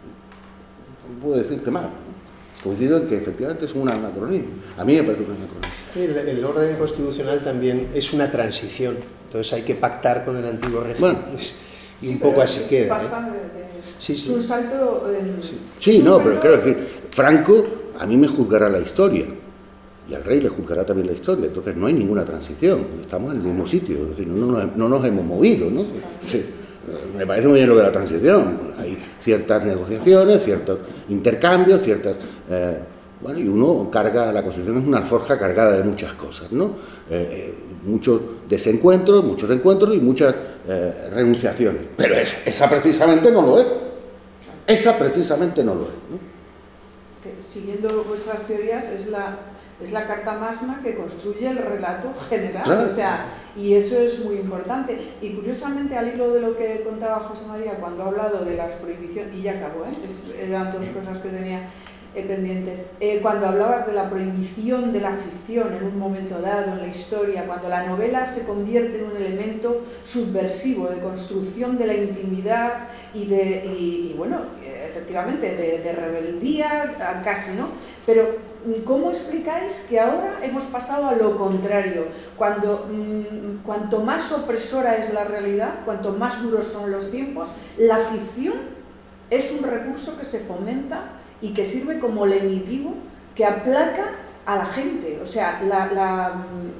No puedo decirte más, ¿no? Coincido en que efectivamente es un anacronismo. A mí me parece un anacronismo. El orden constitucional también es una transición, entonces hay que pactar con el antiguo régimen. Bueno, y un poco así queda. Sí. Es un salto. Pero quiero decir, Franco a mí me juzgará la historia y al rey le juzgará también la historia, entonces no hay ninguna transición, estamos en el mismo sitio, es decir, no nos hemos movido, ¿no? Sí. Me parece muy bien lo de la transición, hay ciertas negociaciones, ciertos intercambios, bueno, y uno carga, la Constitución es una alforja cargada de muchas cosas, ¿no? Muchos desencuentros, muchos encuentros y muchas renunciaciones, pero esa precisamente no lo es, ¿no? Que, siguiendo vuestras teorías, es la Carta Magna que construye el relato general, claro. O sea, y eso es muy importante. Y curiosamente, al hilo de lo que contaba José María cuando ha hablado de las prohibiciones, y ya acabó, eran 2 cosas que tenía pendientes, cuando hablabas de la prohibición de la ficción en un momento dado en la historia, cuando la novela se convierte en un elemento subversivo de construcción de la intimidad y bueno, efectivamente de rebeldía casi, ¿no? Pero ¿cómo explicáis que ahora hemos pasado a lo contrario? Cuanto más opresora es la realidad, cuanto más duros son los tiempos, la ficción es un recurso que se fomenta y que sirve como lenitivo, que aplaca a la gente. O sea, la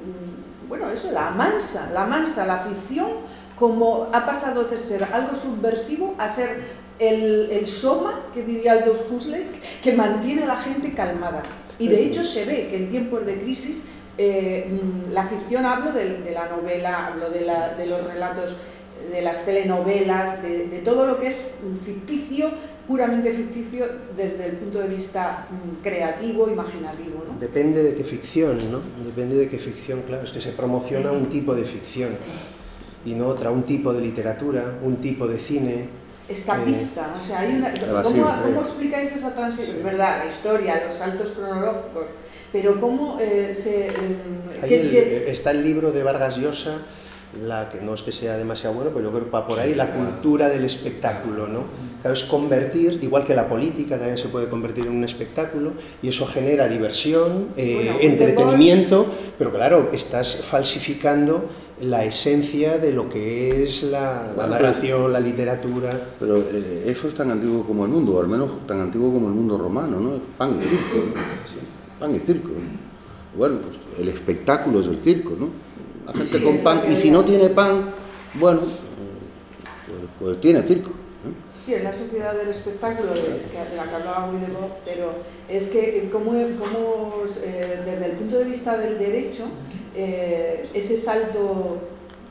amansa, la ficción, como ha pasado de ser algo subversivo a ser el soma, que diría Aldous Huxley, que mantiene a la gente calmada. Y de hecho se ve que en tiempos de crisis la ficción, hablo de la novela, hablo de los relatos de las telenovelas, de todo lo que es ficticio, puramente ficticio desde el punto de vista creativo, imaginativo, ¿no? Depende de qué ficción, ¿no? Depende de qué ficción, claro, es que se promociona un tipo de ficción y no otra, un tipo de literatura, un tipo de cine. Escapista, o sea, hay una... ¿Cómo explicáis esa transición? Es verdad, la historia, los saltos cronológicos, pero ¿cómo está el libro de Vargas Llosa, que no es que sea demasiado bueno, pero yo creo que va por ahí, la cultura del espectáculo, ¿no? Claro, es convertir, igual que la política también se puede convertir en un espectáculo, y eso genera diversión, entretenimiento, pero claro, estás falsificando la esencia de lo que es la narración, la literatura. Pero eso es tan antiguo como el mundo, o al menos tan antiguo como el mundo romano, ¿no? Pan y circo, ¿no? Pan y circo. Bueno, pues el espectáculo es el circo, ¿no? La gente con pan, y si no tiene pan, bueno, pues tiene circo. Sí, es la sociedad del espectáculo de la que hablaba muy de Bob, pero es que como desde el punto de vista del derecho, ese salto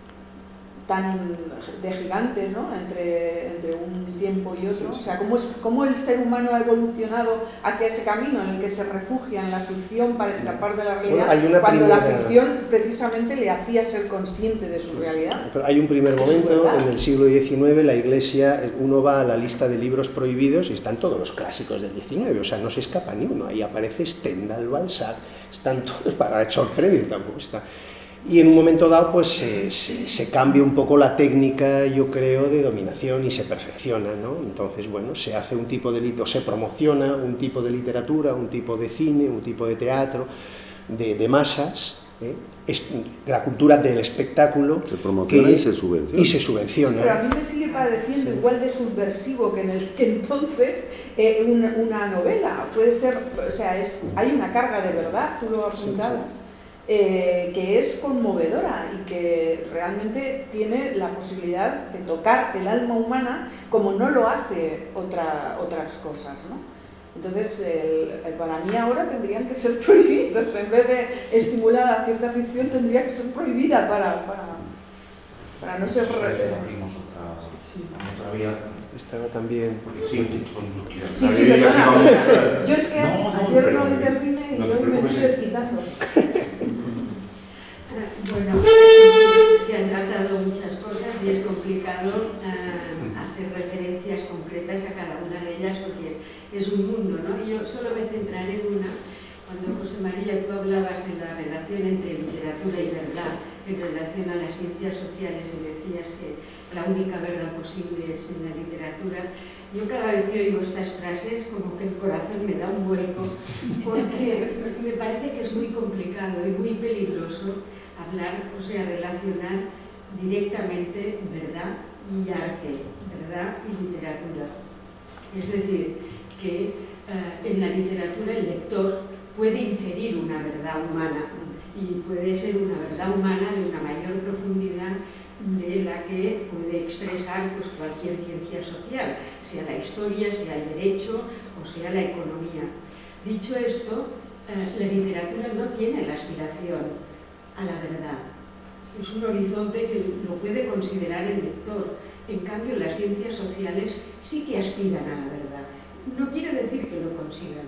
tan de gigantes, ¿no? entre un tiempo y otro, o sea, cómo el ser humano ha evolucionado hacia ese camino en el que se refugia en la ficción para escapar de la realidad, cuando la ficción precisamente le hacía ser consciente de su realidad. Pero hay un primer momento, en el siglo XIX, la Iglesia, uno va a la lista de libros prohibidos y están todos los clásicos del XIX, o sea, no se escapa ni uno, ahí aparece Stendhal, Balzac, están todos para sorprender, tampoco está... Y en un momento dado pues se cambia un poco la técnica, yo creo, de dominación y se perfecciona, ¿no? Entonces, bueno, se hace un tipo de se promociona un tipo de literatura, un tipo de cine, un tipo de teatro, de masas, la cultura del espectáculo. Se promociona y se subvenciona. Y se subvenciona. Sí, pero a mí me sigue pareciendo igual de subversivo que entonces una novela. Puede ser, o sea, hay una carga de verdad, tú lo apuntabas. Que es conmovedora y que realmente tiene la posibilidad de tocar el alma humana como no lo hace otras cosas, ¿no? Entonces, para mí ahora tendrían que ser prohibidos, en vez de estimulada cierta ficción, tendría que ser prohibida para no ser... Abrimos otra vía. Estaba también... Sí, perdona. Yo es que ayer no intervine y hoy me estoy desquitando. Bueno, se han tratado muchas cosas y es complicado hacer referencias concretas a cada una de ellas porque es un mundo, ¿no? Yo solo me centraré en una. Cuando, José María, tú hablabas de la relación entre literatura y verdad en relación a las ciencias sociales y decías que la única verdad posible es en la literatura, yo cada vez que oigo estas frases como que el corazón me da un vuelco porque me parece que es muy complicado y muy peligroso hablar, o sea, relacionar directamente verdad y arte, verdad y literatura. Es decir, que en la literatura el lector puede inferir una verdad humana y puede ser una verdad humana de una mayor profundidad de la que puede expresar pues, cualquier ciencia social, sea la historia, sea el derecho o sea la economía. Dicho esto, la literatura no tiene la aspiración a la verdad. Es un horizonte que lo puede considerar el lector. En cambio, las ciencias sociales sí que aspiran a la verdad. No quiere decir que lo consigan.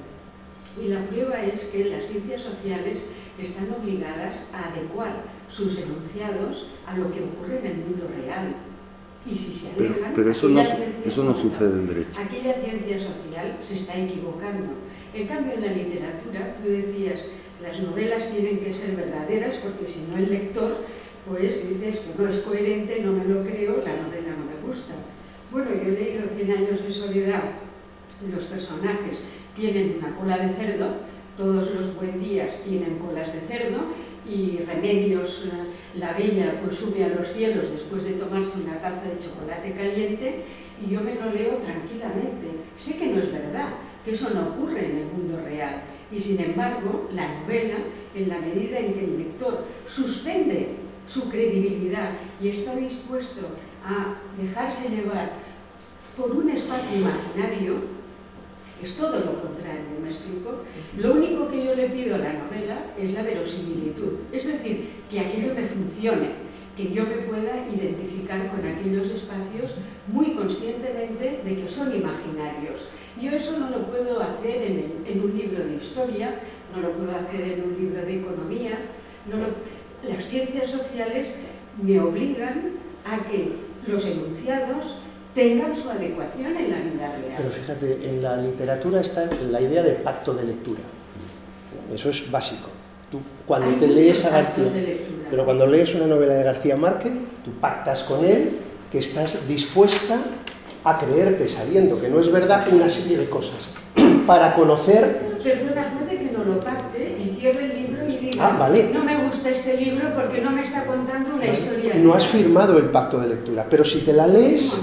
Y la prueba es que las ciencias sociales están obligadas a adecuar sus enunciados a lo que ocurre en el mundo real. Y si se alejan, pero eso no sucede en derecho. Aquella ciencia social se está equivocando. En cambio, en la literatura, tú decías, las novelas tienen que ser verdaderas porque si no el lector, pues dice esto no es coherente, no me lo creo, la novela no me gusta. Bueno, yo he leído 100 años de soledad, los personajes tienen una cola de cerdo, todos los buendías tienen colas de cerdo y Remedios, la bella, pues sube a los cielos después de tomarse una taza de chocolate caliente y yo me lo leo tranquilamente. Sé que no es verdad, que eso no ocurre en el mundo real. Y sin embargo, la novela, en la medida en que el lector suspende su credibilidad y está dispuesto a dejarse llevar por un espacio imaginario, es todo lo contrario, ¿me explico? Lo único que yo le pido a la novela es la verosimilitud, es decir, que aquello me funcione, que yo me pueda identificar con aquellos espacios muy conscientemente de que son imaginarios. Yo eso no lo puedo hacer en un libro de historia, no lo puedo hacer en un libro de economía. Las ciencias sociales me obligan a que los enunciados tengan su adecuación en la vida real. Pero fíjate, en la literatura está la idea de pacto de lectura. Eso es básico. Tú cuando Hay te lees muchos a pactos García, de lectura. pero cuando lees una novela de García Márquez, tú pactas con él que estás dispuesta a creerte, sabiendo que no es verdad, una serie de cosas para conocer. Perdona, puede que no lo pacte y cierre el libro y diga, vale, no me gusta este libro porque no me está contando una historia. No has firmado el pacto de lectura, pero si te la lees,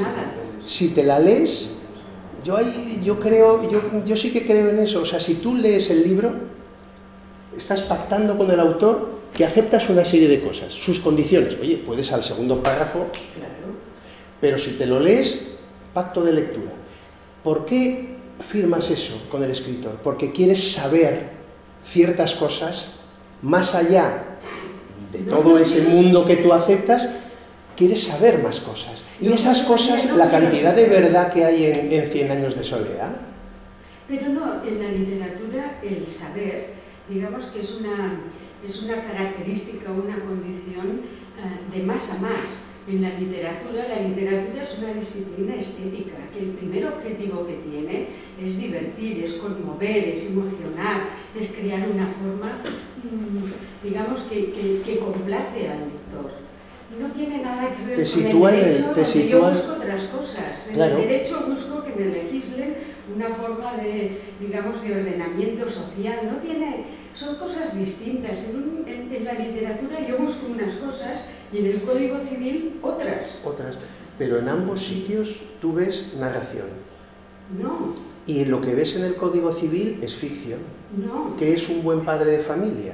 yo sí que creo en eso. O sea, si tú lees el libro, estás pactando con el autor que aceptas una serie de cosas, sus condiciones. Oye, puedes al segundo párrafo, Claro. pero si te lo lees, pacto de lectura. ¿Por qué firmas eso con el escritor? Porque quieres saber ciertas cosas más allá de todo ese mundo que tú aceptas, quieres saber más cosas. Y esas cosas, la cantidad de verdad que hay en 100 años de soledad. Pero no, en la literatura el saber, digamos que es una característica, una condición de más a más. En la literatura es una disciplina estética, que el primer objetivo que tiene es divertir, es conmover, es emocionar, es crear una forma, digamos, que complace al lector. No tiene nada que ver con el derecho, donde yo busco otras cosas. En el derecho busco que me legislen una forma de, digamos, de ordenamiento social. No tiene, son cosas distintas. En la literatura yo busco unas cosas y en el Código Civil otras. Pero en ambos sitios tú ves narración. No. Y lo que ves en el Código Civil es ficción. No. ¿Qué es un buen padre de familia?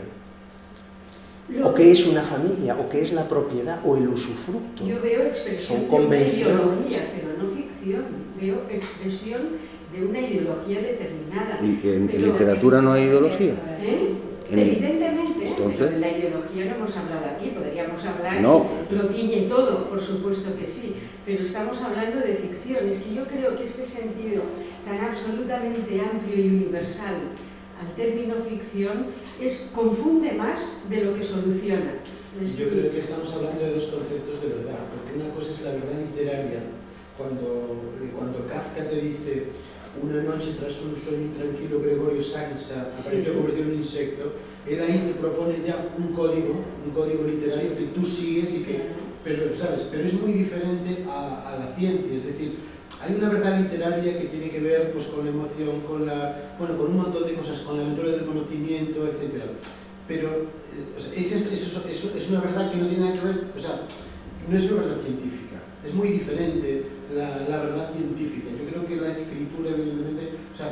¿O qué es una familia? ¿O qué es la propiedad? ¿O el usufructo? Yo veo expresión de una ideología, pero no ficción. Veo expresión de una ideología determinada. ¿Y en literatura no hay ideología? Evidentemente, entonces, pero de la ideología no hemos hablado aquí, podríamos hablar, no. Lo tiñe todo, por supuesto que sí, pero estamos hablando de ficción. Es que yo creo que este sentido tan absolutamente amplio y universal al término ficción confunde más de lo que soluciona. Yo creo que estamos hablando de dos conceptos de verdad, porque una cosa es la verdad literaria, cuando Kafka te dice una noche tras un sueño intranquilo Gregorio Samsa apareció convertido en un insecto, él ahí te propone ya un código literario que tú sigues y que, pero es muy diferente a la ciencia, es decir, hay una verdad literaria que tiene que ver pues, con la emoción, con un montón de cosas, con la aventura del conocimiento, etc. Pero es una verdad que no tiene nada que ver, no es una verdad científica, es muy diferente la verdad científica. Yo creo que la escritura, evidentemente,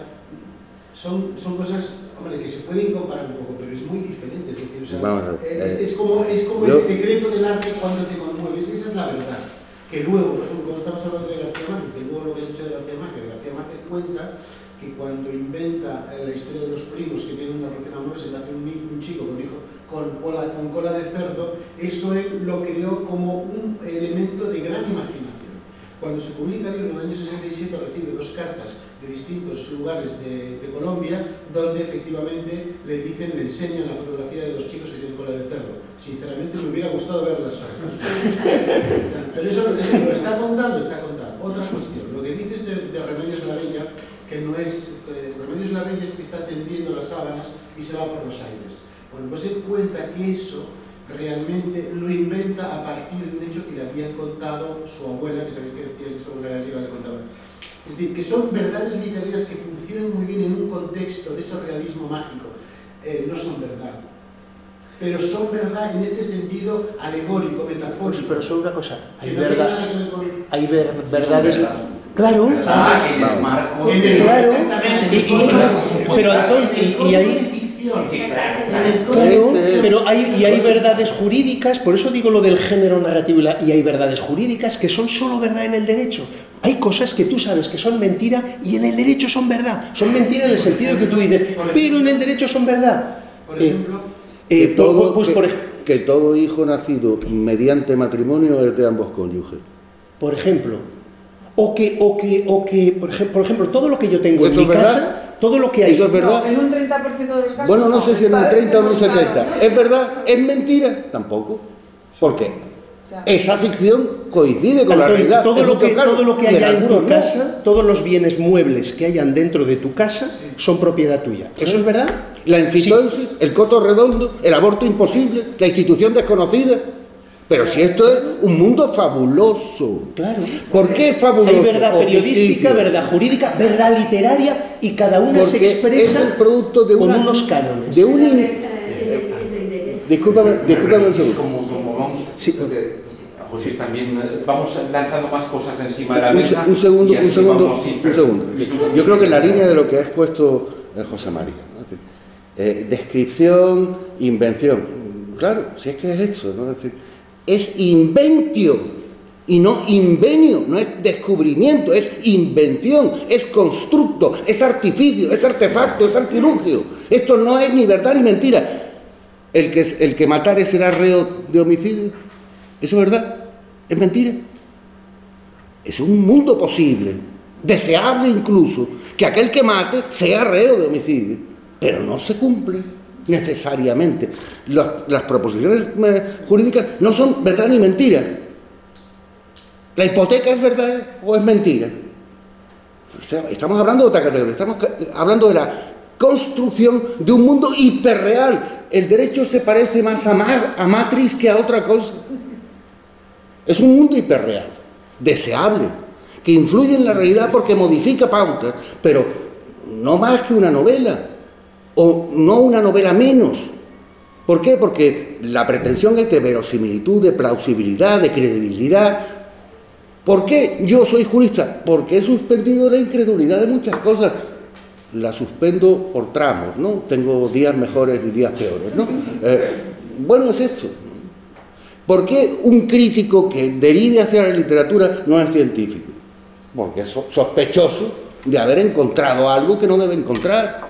son cosas, hombre, que se pueden comparar un poco, pero es muy diferente. Es decir, es como el secreto del arte cuando te conmueves, esa es la verdad. Que luego, por ejemplo, cuando estamos hablando de García Márquez, que luego lo que has dicho de García Márquez cuenta que cuando inventa la historia de los primos que tienen una relación amorosa y le hace un chico con hijo con cola de cerdo, eso él lo creó como un elemento de gran imaginación. Cuando se publica el libro en el año 67 recibe 2 cartas de distintos lugares de Colombia donde efectivamente le enseñan la fotografía de 2 chicos que tienen cola de cerdo. Sinceramente me hubiera gustado ver las fotos. Pero eso lo está contando. Otra cuestión, lo que dices de Remedios la Bella, que no es... Remedios la Bella es que está tendiendo las sábanas y se va por los aires. Bueno, pues él cuenta que eso realmente lo inventa a partir de un hecho que le había contado su abuela, que sabéis que decía que su abuela gallega le contaba. Es decir, que son verdades literarias que funcionan muy bien en un contexto de ese realismo mágico. No son verdad. Pero son verdad en este sentido alegórico, metafórico. Pero solo una cosa, hay que no tiene nada que ver con... hay verdades... Claro, Claro, pero Antón, y ahí... Claro, pero hay verdades jurídicas, por eso digo lo del género narrativo, y hay verdades jurídicas que son solo verdad en el derecho. Hay cosas que tú sabes que son mentira y en el derecho son verdad. Son mentira en el sentido que tú dices, pero en el derecho son verdad. Por ejemplo, que todo hijo nacido mediante matrimonio es de ambos cónyuges. Por ejemplo, por ejemplo, todo lo que yo tengo en mi casa, todo lo que hay... ¿Eso es verdad? No, en un 30% de los casos. Bueno, no sé si en un 30 o en un demostrado. 70. ¿Es verdad? ¿Es mentira? Tampoco. ¿Por qué? Esa ficción coincide con la realidad. Todo lo que haya en tu no. casa, todos los bienes muebles que hayan dentro de tu casa son propiedad tuya. ¿Eso es verdad? La enfitosis, el coto redondo, el aborto imposible, la institución desconocida. Pero si esto es un mundo fabuloso. Claro. ¿Por qué es fabuloso? Hay verdad periodística, verdad jurídica, verdad literaria, y cada una porque se expresa es el producto de con una, unos cánones. de un... Discúlpame un segundo. Como vamos, Sí. José, también vamos lanzando más cosas encima de la mesa. Un segundo. Y tú- Yo creo que en la línea de lo que ha expuesto José María, ¿no? Es decir, descripción, invención. Claro, si es que es eso, ¿no? Es decir, es inventio y no invenio, no es descubrimiento, es invención, es constructo, es artificio, es artefacto, es artilugio. Esto no es ni verdad ni mentira. El que matare será reo de homicidio. ¿Eso es verdad? ¿Es mentira? Es un mundo posible, deseable incluso, que aquel que mate sea reo de homicidio, pero no se cumple necesariamente. Las proposiciones jurídicas no son verdad ni mentira. ¿La hipoteca es verdad o es mentira? Estamos hablando de otra categoría, estamos hablando de la construcción de un mundo hiperreal. El derecho se parece más a Matrix que a otra cosa. Es un mundo hiperreal, deseable, que influye en la realidad porque modifica pautas, pero no más que una novela, o no una novela menos. ¿Por qué? Porque la pretensión es de verosimilitud, de plausibilidad, de credibilidad. ¿Por qué yo soy jurista? Porque he suspendido la incredulidad de muchas cosas. La suspendo por tramos, ¿no? Tengo días mejores y días peores, ¿no? Bueno, es esto. ¿Por qué un crítico que derive hacia la literatura no es científico? Porque es sospechoso de haber encontrado algo que no debe encontrar.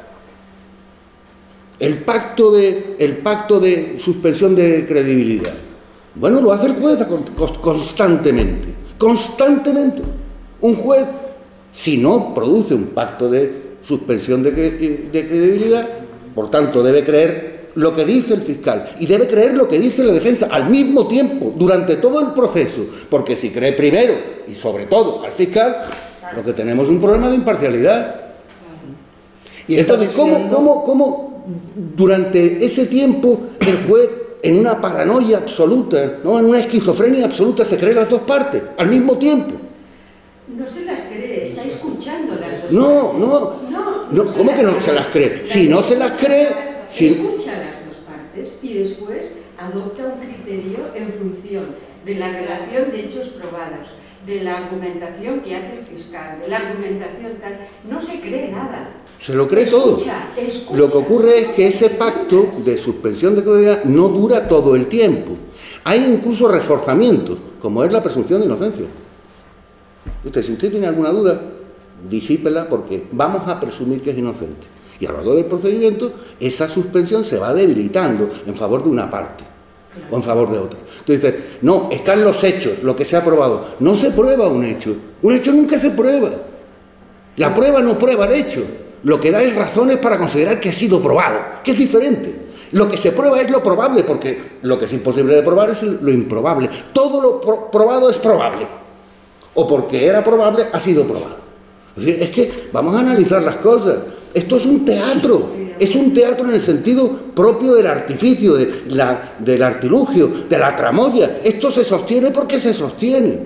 El pacto de suspensión de credibilidad. Bueno, lo hace el juez constantemente. Constantemente. Un juez, si no produce un pacto de suspensión de credibilidad, por tanto debe creer lo que dice el fiscal y debe creer lo que dice la defensa al mismo tiempo, durante todo el proceso, porque si cree primero y sobre todo al fiscal, lo que tenemos es un problema de imparcialidad. Y entonces, ¿cómo durante ese tiempo el juez, en una paranoia absoluta, ¿no? En una esquizofrenia absoluta, se cree las dos partes al mismo tiempo? No se las cree, está escuchando las dos No, ¿cómo que no se las cree? Si no se las cree... Escucha las dos partes y después adopta un criterio en función de la relación de hechos probados, de la argumentación que hace el fiscal, de la argumentación tal. No se cree nada. Se lo cree todo. Escucha. Lo que ocurre es que ese pacto de suspensión de credibilidad no dura todo el tiempo. Hay incluso reforzamientos, como es la presunción de inocencia. Si usted tiene alguna duda, disípela porque vamos a presumir que es inocente. Y a lo largo del procedimiento, esa suspensión se va debilitando en favor de una parte o en favor de otra. Entonces dice, no, están los hechos, lo que se ha probado. No se prueba un hecho nunca se prueba. La prueba no prueba el hecho, lo que da es razones para considerar que ha sido probado, que es diferente. Lo que se prueba es lo probable, porque lo que es imposible de probar es lo improbable. Todo lo probado es probable, o porque era probable ha sido probado. Es que vamos a analizar las cosas. Esto es un teatro en el sentido propio del artificio, del artilugio, de la tramoya. Esto se sostiene porque se sostiene.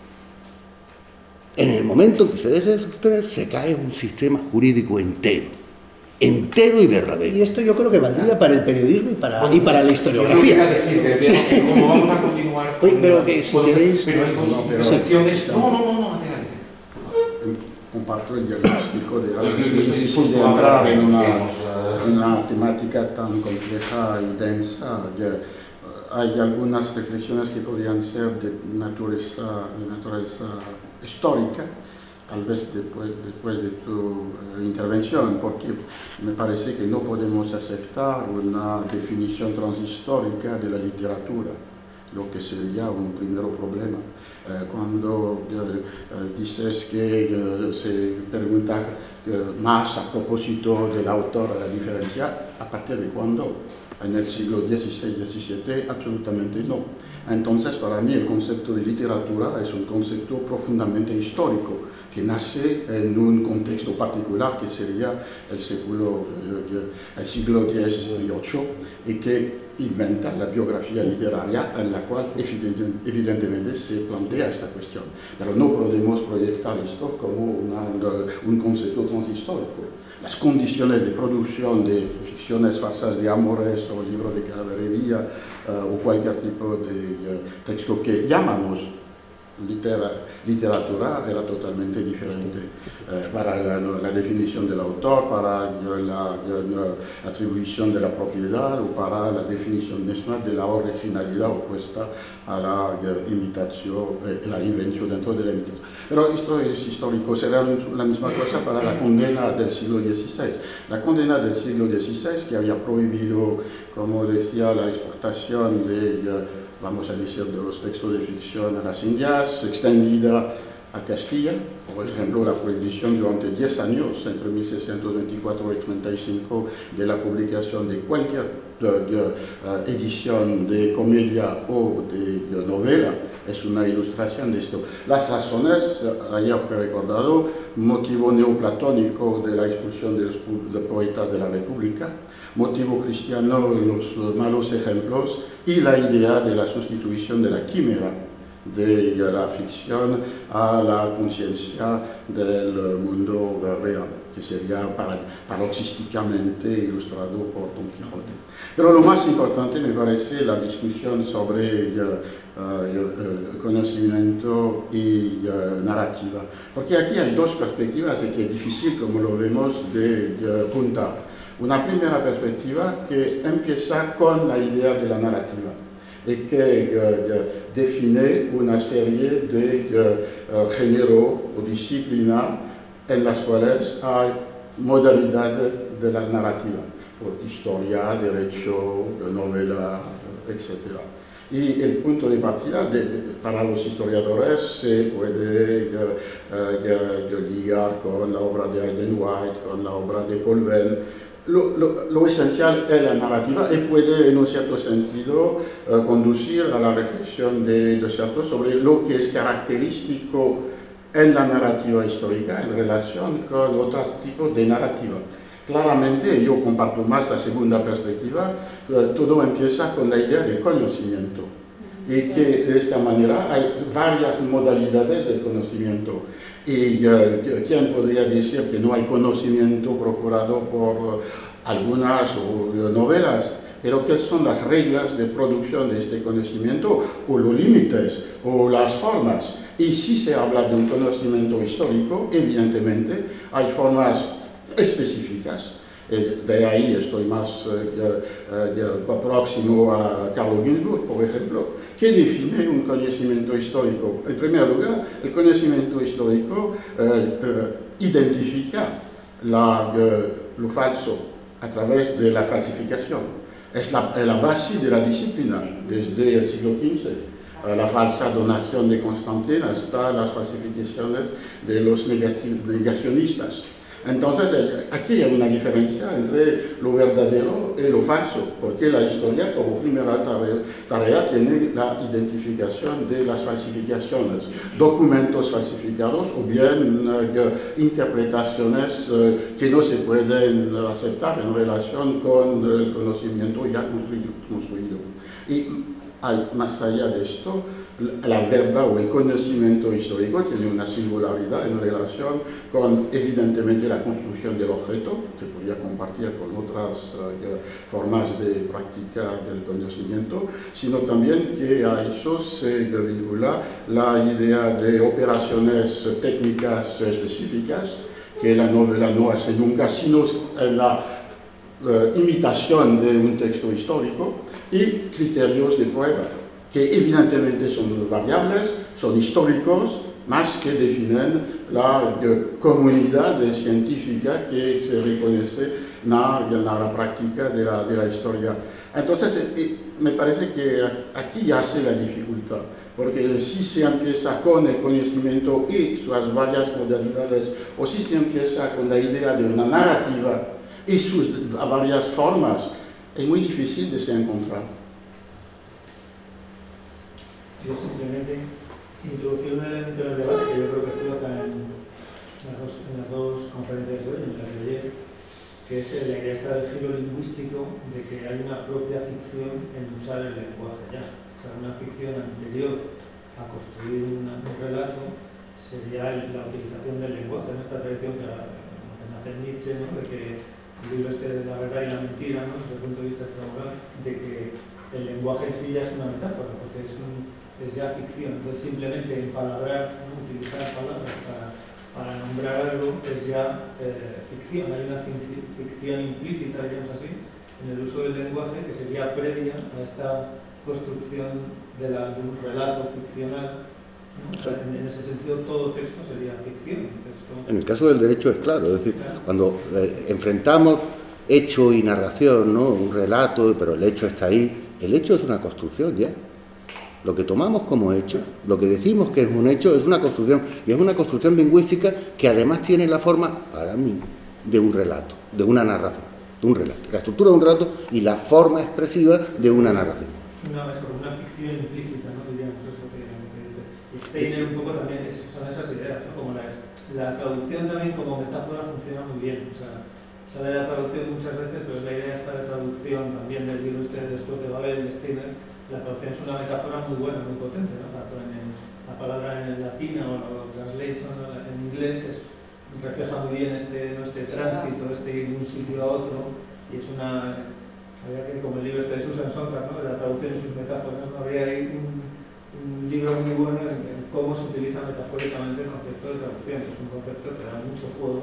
En el momento en que se deje de sostener, se cae un sistema jurídico entero y verdadero. Y esto yo creo que valdría para el periodismo y para la historiografía. Yo quería decir que como vamos a continuar... Oye, pero que si queréis... Pero hay dos secciones... No, adelante. Comparto el diagnóstico de algo Yo estoy difícil dispuesto de a entrar en hablar, una temática tan compleja y densa. Hay algunas reflexiones que podrían ser de naturaleza histórica, tal vez después de tu intervención, porque me parece que no podemos aceptar una definición transhistórica de la literatura, lo que sería un primer problema. Cuando dices que se pregunta más a propósito del autor, la diferencia, ¿a partir de cuándo? En el siglo XVI-XVII, absolutamente no. Entonces, para mí, el concepto de literatura es un concepto profundamente histórico, que nace en un contexto particular, que sería el siglo XVIII, y que inventa la biografía literaria, en la cual evidentemente se plantea esta cuestión. Pero no podemos proyectar esto como un concepto transhistórico. Las condiciones de producción de ficciones falsas de amores o libros de caballería o cualquier tipo de texto que llamamos literatura era totalmente diferente para la definición del autor, para la atribución de la propiedad o para la definición misma de la originalidad opuesta a la imitación, la invención dentro de la imitación. Pero esto es histórico, será la misma cosa para la condena del siglo XVI. La condena del siglo XVI, que había prohibido, como decía, la exportación de vamos a decir, de los textos de ficción a las Indias, extendida a Castilla. Por ejemplo, la prohibición durante 10 años, entre 1624 y 35, de la publicación de cualquier edición de comedia o de novela, es una ilustración de esto. Las razones, ayer fue recordado, motivo neoplatónico de la expulsión de los poetas de la República, motivo cristiano, los malos ejemplos y la idea de la sustitución de la quimera de la ficción a la conciencia del mundo real, que sería paroxísticamente ilustrado por Don Quijote. Pero lo más importante me parece la discusión sobre conocimiento y narrativa, porque aquí hay dos perspectivas y que es difícil, como lo vemos, de juntar. Una primera perspectiva que empieza con la idea de la narrativa y que define una serie de géneros o disciplinas en las cuales hay modalidades de la narrativa, por historia, derecho, novela, etc. Y el punto de partida para los historiadores se puede ligar con la obra de Aidan White, con la obra de Paul Venn. Lo esencial es la narrativa y puede, en un cierto sentido, conducir a la reflexión de cierto sobre lo que es característico en la narrativa histórica en relación con otros tipos de narrativa. Claramente, yo comparto más la segunda perspectiva, todo empieza con la idea de conocimiento. Y que de esta manera hay varias modalidades del conocimiento. Y ¿quién podría decir que no hay conocimiento procurado por algunas novelas? Pero ¿qué son las reglas de producción de este conocimiento, o los límites, o las formas? Y si se habla de un conocimiento histórico, evidentemente hay formas específicas. De ahí estoy más próximo a Carlo Ginzburg, por ejemplo, que define un conocimiento histórico. En primer lugar, el conocimiento histórico identifica lo falso a través de la falsificación. Es la base de la disciplina desde el siglo XV. La falsa donación de Constantino hasta las falsificaciones de los negacionistas. Entonces, aquí hay una diferencia entre lo verdadero y lo falso, porque la historia, como primera tarea, tiene la identificación de las falsificaciones, documentos falsificados o bien interpretaciones que no se pueden aceptar en relación con el conocimiento ya construido. Y más allá de esto, la verdad o el conocimiento histórico tiene una singularidad en relación con, evidentemente, la construcción del objeto, que podría compartir con otras formas de práctica del conocimiento, sino también que a eso se vincula la idea de operaciones técnicas específicas, que la novela no hace nunca, sino en la imitación de un texto histórico, y criterios de prueba, que evidentemente son variables, son históricos más que definen la comunidad científica que se reconoce en la práctica de la historia. Entonces, me parece que aquí yace la dificultad, porque si se empieza con el conocimiento y sus varias modalidades, o si se empieza con la idea de una narrativa y sus varias formas, es muy difícil de se encontrar. Sí, simplemente introducir un elemento del debate que yo creo que flota en las dos conferencias de hoy, en las de ayer, que es la idea esta del giro lingüístico, de que hay una propia ficción en usar el lenguaje ya. O sea, una ficción anterior a construir un relato sería la utilización del lenguaje, en esta tradición que nace Nietzsche, ¿no? De que el libro este de la verdad y la mentira, ¿no? Desde el punto de vista extramoral, de que el lenguaje en sí ya es una metáfora, porque es ya ficción. Entonces, simplemente empalabrar, ¿no? Utilizar palabras para nombrar algo es ya ficción. Hay una ficción implícita, digamos así, en el uso del lenguaje que sería previa a esta construcción de un relato ficcional, ¿no? O sea, en ese sentido, todo texto sería ficción. En el caso del derecho es claro, es decir, cuando enfrentamos hecho y narración, ¿no? Un relato, pero el hecho está ahí, el hecho es una construcción ya. Lo que tomamos como hecho, lo que decimos que es un hecho, es una construcción, y es una construcción lingüística que además tiene la forma, para mí, de un relato, de una narración, de un relato, la estructura de un relato y la forma expresiva de una narración. No, es como una ficción implícita, ¿no? Diríamos, es lo que se dice. Y Steiner un poco también son esas ideas, ¿no? Como la traducción también como metáfora funciona muy bien, o sea, sale la traducción muchas veces, pero es la idea esta de traducción también del libro este Después de Babel de Steiner. La traducción es una metáfora muy buena, muy potente, ¿no? La palabra en latín o translation en inglés refleja muy bien este tránsito, ir de un sitio a otro, y es habría que, como el libro este de Susan Sontag, ¿no? De la traducción y sus metáforas, ¿no? Habría ahí un libro muy bueno en cómo se utiliza metafóricamente el concepto de traducción, que es un concepto que da mucho juego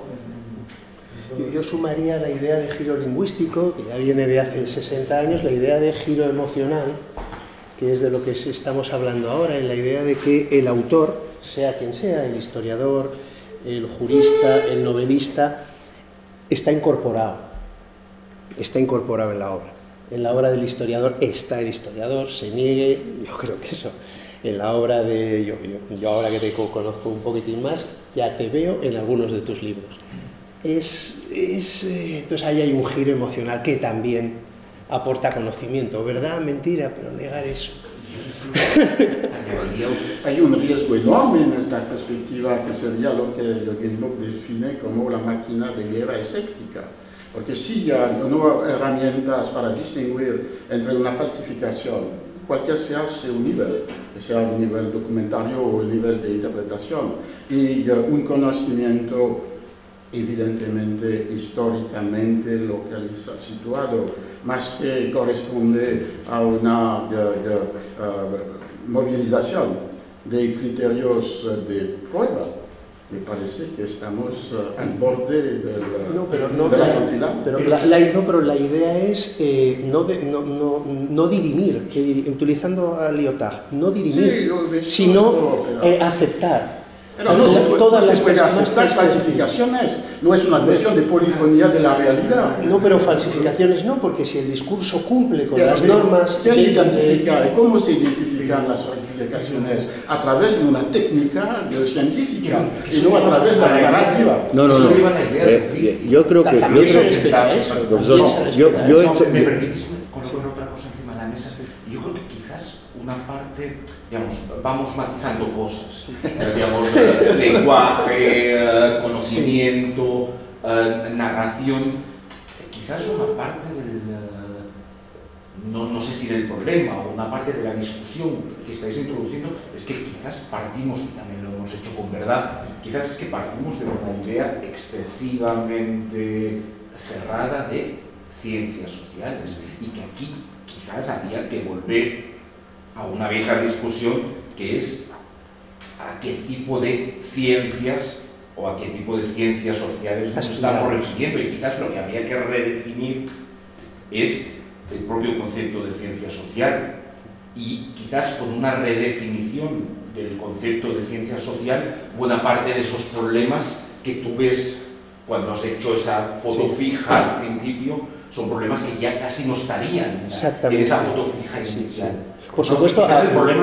Yo sumaría la idea de giro lingüístico, que ya viene de hace 60 años, la idea de giro emocional, que es de lo que estamos hablando ahora, en la idea de que el autor, sea quien sea, el historiador, el jurista, el novelista, está incorporado en la obra. En la obra del historiador está el historiador, se niegue, yo creo que eso. En la obra de... Yo ahora que te conozco un poquitín más, ya te veo en algunos de tus libros. Entonces ahí hay un giro emocional que también aporta conocimiento, verdad, mentira, pero negar eso. Hay un riesgo enorme en esta perspectiva, que sería lo que Jürgen Bock define como la máquina de guerra escéptica. Porque si ya no hay herramientas para distinguir entre una falsificación, cualquier sea su nivel, que sea un nivel documentario o un nivel de interpretación, y un conocimiento evidentemente históricamente localizado, situado, más que corresponde a una movilización de criterios de prueba. Me parece que estamos al borde del acantilado. Pero la idea es no dirimir, utilizando a Lyotard, no dirimir, sino aceptar. Pero no se puede aceptar falsificaciones, no es una cuestión de polifonía de la realidad. No, pero falsificaciones no, porque si el discurso cumple con las normas... ¿Quién identifica y cómo se identifican las falsificaciones? A través de una técnica científica y no a través de la narrativa. No. Yo creo que... ¿Me permitís colocar otra cosa encima de la mesa? Yo creo que quizás una parte, digamos, vamos matizando cosas, digamos, lenguaje, conocimiento, narración, quizás una parte no sé si del problema o una parte de la discusión que estáis introduciendo es que quizás partimos, y también lo hemos hecho con verdad, quizás es que partimos de una idea excesivamente cerrada de ciencias sociales y que aquí quizás había que volver a una vieja discusión que es a qué tipo de ciencias o a qué tipo de ciencias sociales nos estamos refiriendo, y quizás lo que había que redefinir es el propio concepto de ciencia social, y quizás con una redefinición del concepto de ciencia social, buena parte de esos problemas que tú ves cuando has hecho esa foto fija al principio, son problemas que ya casi no estarían en esa foto fija inicial. Por supuesto, el problema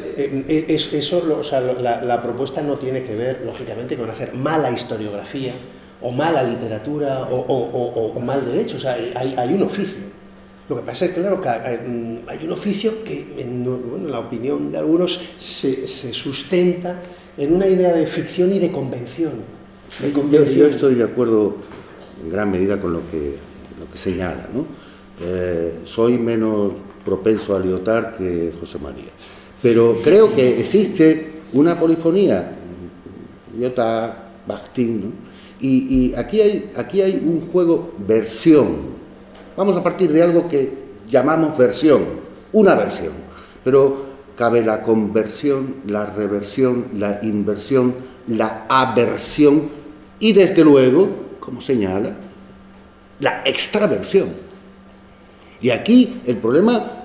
la propuesta no tiene que ver, lógicamente, con hacer mala historiografía o mala literatura o mal derecho. O sea, hay un oficio. Lo que pasa es, claro, que hay un oficio que, en la opinión de algunos, se sustenta en una idea de ficción y de convención. Yo estoy de acuerdo en gran medida con lo que señala, ¿no? Soy menos propenso a Lyotard que José María, pero creo que existe una polifonía, Lyotard, Bakhtin, ¿no? Y aquí hay un juego versión. Vamos a partir de algo que llamamos versión, una versión, pero cabe la conversión, la reversión, la inversión, la aversión y, desde luego, como señala, la extraversión. Y aquí el problema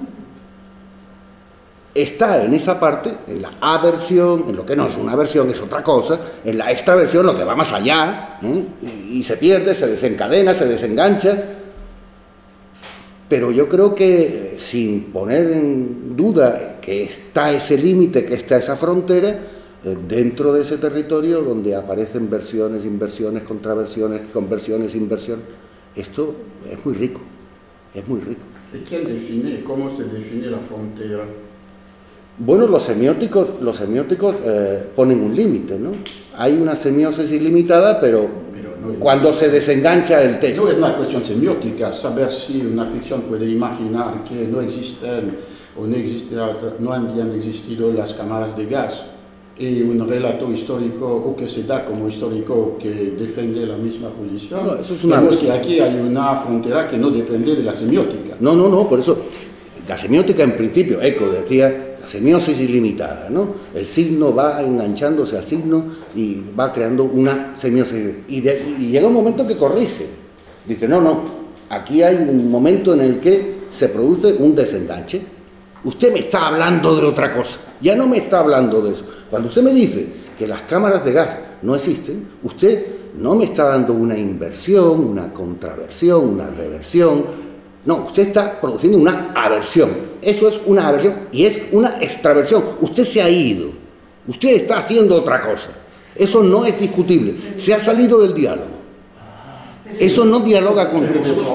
está en esa parte, en la aversión, en lo que no es una aversión, es otra cosa, en la extraversión, lo que va más allá, y se pierde, se desencadena, se desengancha. Pero yo creo que, sin poner en duda que está ese límite, que está esa frontera, dentro de ese territorio donde aparecen versiones, inversiones, contraversiones, conversiones, inversiones, esto es muy rico, es muy rico. ¿Y quién define? ¿Cómo se define la frontera? Bueno, los semióticos ponen un límite, ¿no? Hay una semiosis ilimitada, pero cuando se desengancha el texto. No es una cuestión semiótica, saber si una ficción puede imaginar que no existen o no habían existido las cámaras de gas, y un relato histórico, o que se da como histórico, que defiende la misma posición. No, eso es Vemos que aquí hay una frontera que no depende de la semiótica. No, por eso, la semiótica en principio, Eco decía, la semiosis ilimitada, ¿no? El signo va enganchándose al signo y va creando una semiosis. Y llega un momento que corrige. Dice, no, aquí hay un momento en el que se produce un desenganche. Usted me está hablando de otra cosa, ya no me está hablando de eso. Cuando usted me dice que las cámaras de gas no existen, usted no me está dando una inversión, una contraversión, una reversión. No, usted está produciendo una aversión. Eso es una aversión y es una extraversión. Usted se ha ido, usted está haciendo otra cosa. Eso no es discutible, se ha salido del diálogo. Eso no dialoga con...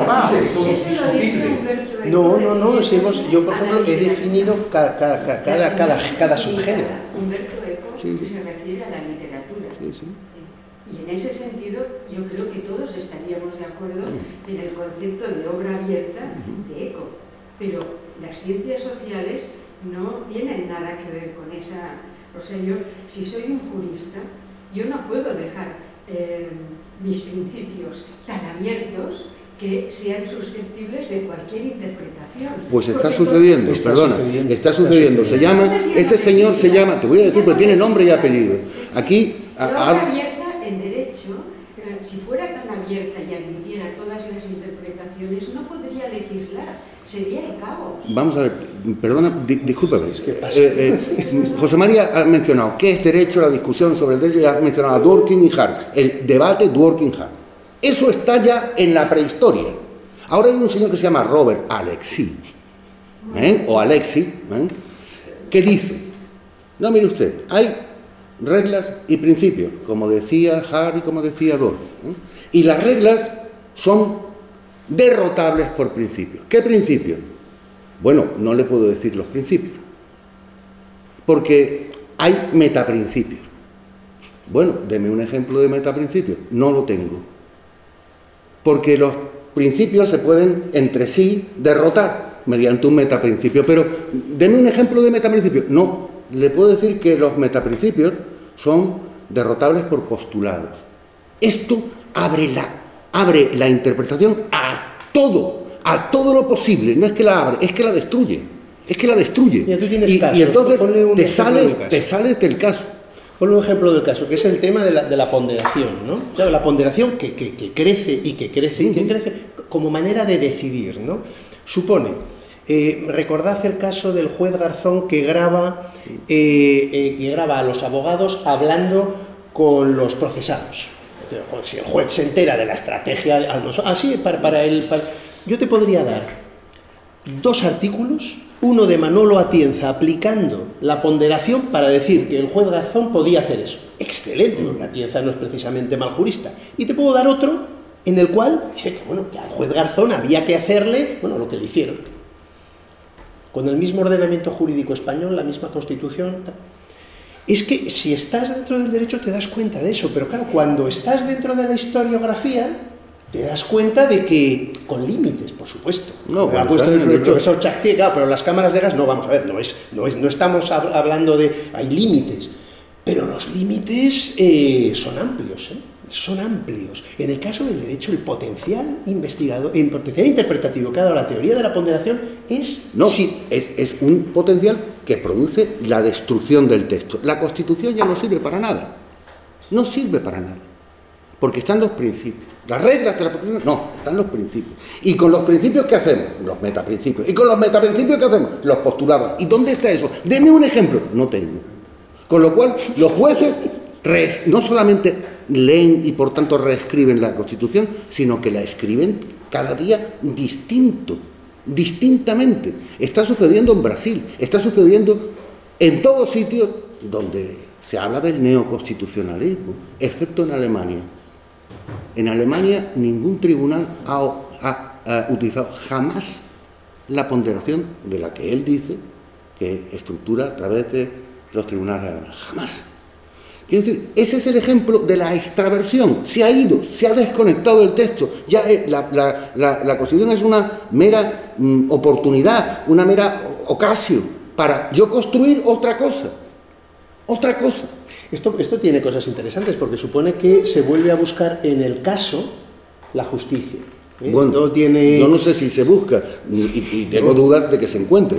No, yo por ejemplo he definido cada subgénero. Humberto Eco se refiere a la literatura. Sí. Y en ese sentido yo creo que todos estaríamos de acuerdo en el concepto de obra abierta de Eco, pero las ciencias sociales no tienen nada que ver con esa... O sea, yo, si soy un jurista, yo no puedo dejar mis principios tan abiertos que sean susceptibles de cualquier interpretación. Pues está sucediendo, está sucediendo. Se llama, ese señor se llama, te voy a decir, pero tiene nombre y apellido. Aquí... La obra abierta en derecho, si fuera tan abierta y admitiera todas las interpretaciones, no podría legislar, sería el caos. Vamos a ver, perdona, discúlpame. José María ha mencionado qué es derecho, la discusión sobre el derecho, y ha mencionado a Dworkin y Hart, el debate Dworkin-Hart. Eso está ya en la prehistoria. Ahora hay un señor que se llama Robert Alexy, o Alexy, que dice, no, mire usted, hay reglas y principios, como decía Hart y como decía Dworkin, y las reglas son derrotables por principios. ¿Qué principios? Bueno, no le puedo decir los principios, porque hay metaprincipios. Bueno, deme un ejemplo de metaprincipios. No lo tengo, porque los principios se pueden entre sí derrotar mediante un metaprincipio, pero deme un ejemplo de metaprincipio. No, le puedo decir que los metaprincipios son derrotables por postulados. Esto abre la interpretación a todo lo posible. No es que la abre, es que la destruye. Mira, tú tienes caso. Y entonces te sales del caso. Ponle un ejemplo del caso, que es el tema de la ponderación, ¿no? Claro, la ponderación que crece como manera de decidir, ¿no? Supone Recordad el caso del juez Garzón que graba a los abogados hablando con los procesados. Si el juez se entera de la estrategia, yo te podría dar 2 artículos, uno de Manolo Atienza aplicando la ponderación para decir que el juez Garzón podía hacer eso. Excelente, porque Atienza no es precisamente mal jurista. Y te puedo dar otro en el cual dice que, bueno, que al juez Garzón había que hacerle, bueno, lo que le hicieron. Con el mismo ordenamiento jurídico español, la misma Constitución. Es que si estás dentro del derecho te das cuenta de eso, pero claro, cuando estás dentro de la historiografía te das cuenta de que, con límites, por supuesto. No, ha puesto el profesor Chartier, claro, pero las cámaras de gas, no, vamos a ver, no estamos hablando de... Hay límites, pero los límites son amplios, son amplios. En el caso del derecho, el potencial investigador, el potencial interpretativo que ha dado la teoría de la ponderación es... No, sí, es un potencial que produce la destrucción del texto. La Constitución ya no sirve para nada. No sirve para nada. Porque están los principios. Las reglas de la Constitución, no, están los principios. ¿Y con los principios qué hacemos? Los metaprincipios. ¿Y con los metaprincipios qué hacemos? Los postulados. ¿Y dónde está eso? Deme un ejemplo. No tengo. Con lo cual, los jueces no solamente leen y por tanto reescriben la Constitución, sino que la escriben cada día distintamente. Está sucediendo en Brasil, está sucediendo en todos sitios donde se habla del neoconstitucionalismo, excepto en Alemania. En Alemania ningún tribunal ha utilizado jamás la ponderación de la que él dice que estructura a través de los tribunales alemanes. Jamás. Quiero decir, ese es el ejemplo de la extraversión. Se ha ido, se ha desconectado del texto. Ya la Constitución es una mera oportunidad, una mera ocasión para yo construir otra cosa. Otra cosa. Esto tiene cosas interesantes porque supone que se vuelve a buscar en el caso la justicia. Bueno, yo no sé si se busca y tengo dudas de que se encuentre.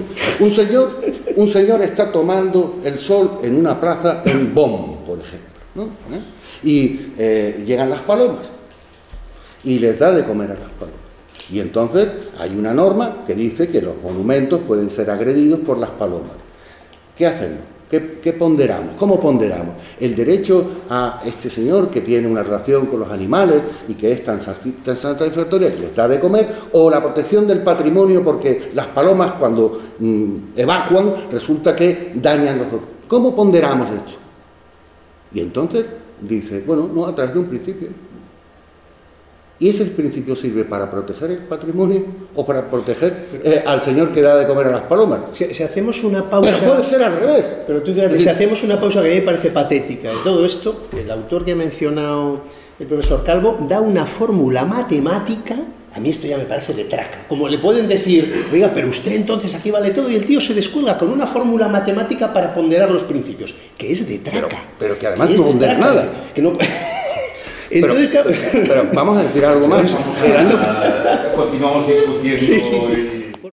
Un señor está tomando el sol en una plaza en Bonn, por ejemplo, ¿no? Y llegan las palomas y les da de comer a las palomas. Y entonces hay una norma que dice que los monumentos pueden ser agredidos por las palomas. ¿Qué hacemos? ¿Qué ponderamos? ¿Cómo ponderamos? El derecho a este señor que tiene una relación con los animales y que es tan satisfactoria que les da de comer, o la protección del patrimonio porque las palomas cuando evacuan resulta que dañan los otros. ¿Cómo ponderamos esto? Y entonces dice, bueno, no, a través de un principio. ¿Y ese principio sirve para proteger el patrimonio o para proteger al señor que da de comer a las palomas? Si hacemos una pausa... Pero puede ser al revés. Pero tú fíjate, si hacemos una pausa que a mí me parece patética de todo esto, el autor que ha mencionado el profesor Calvo da una fórmula matemática, a mí esto ya me parece de traca. Como le pueden decir, oiga, pero usted entonces aquí vale todo, y el tío se descuelga con una fórmula matemática para ponderar los principios, que es de traca. Pero que además no pondera nada. Que no... Entonces, pero vamos a decir algo más. Continuamos discutiendo. Sí.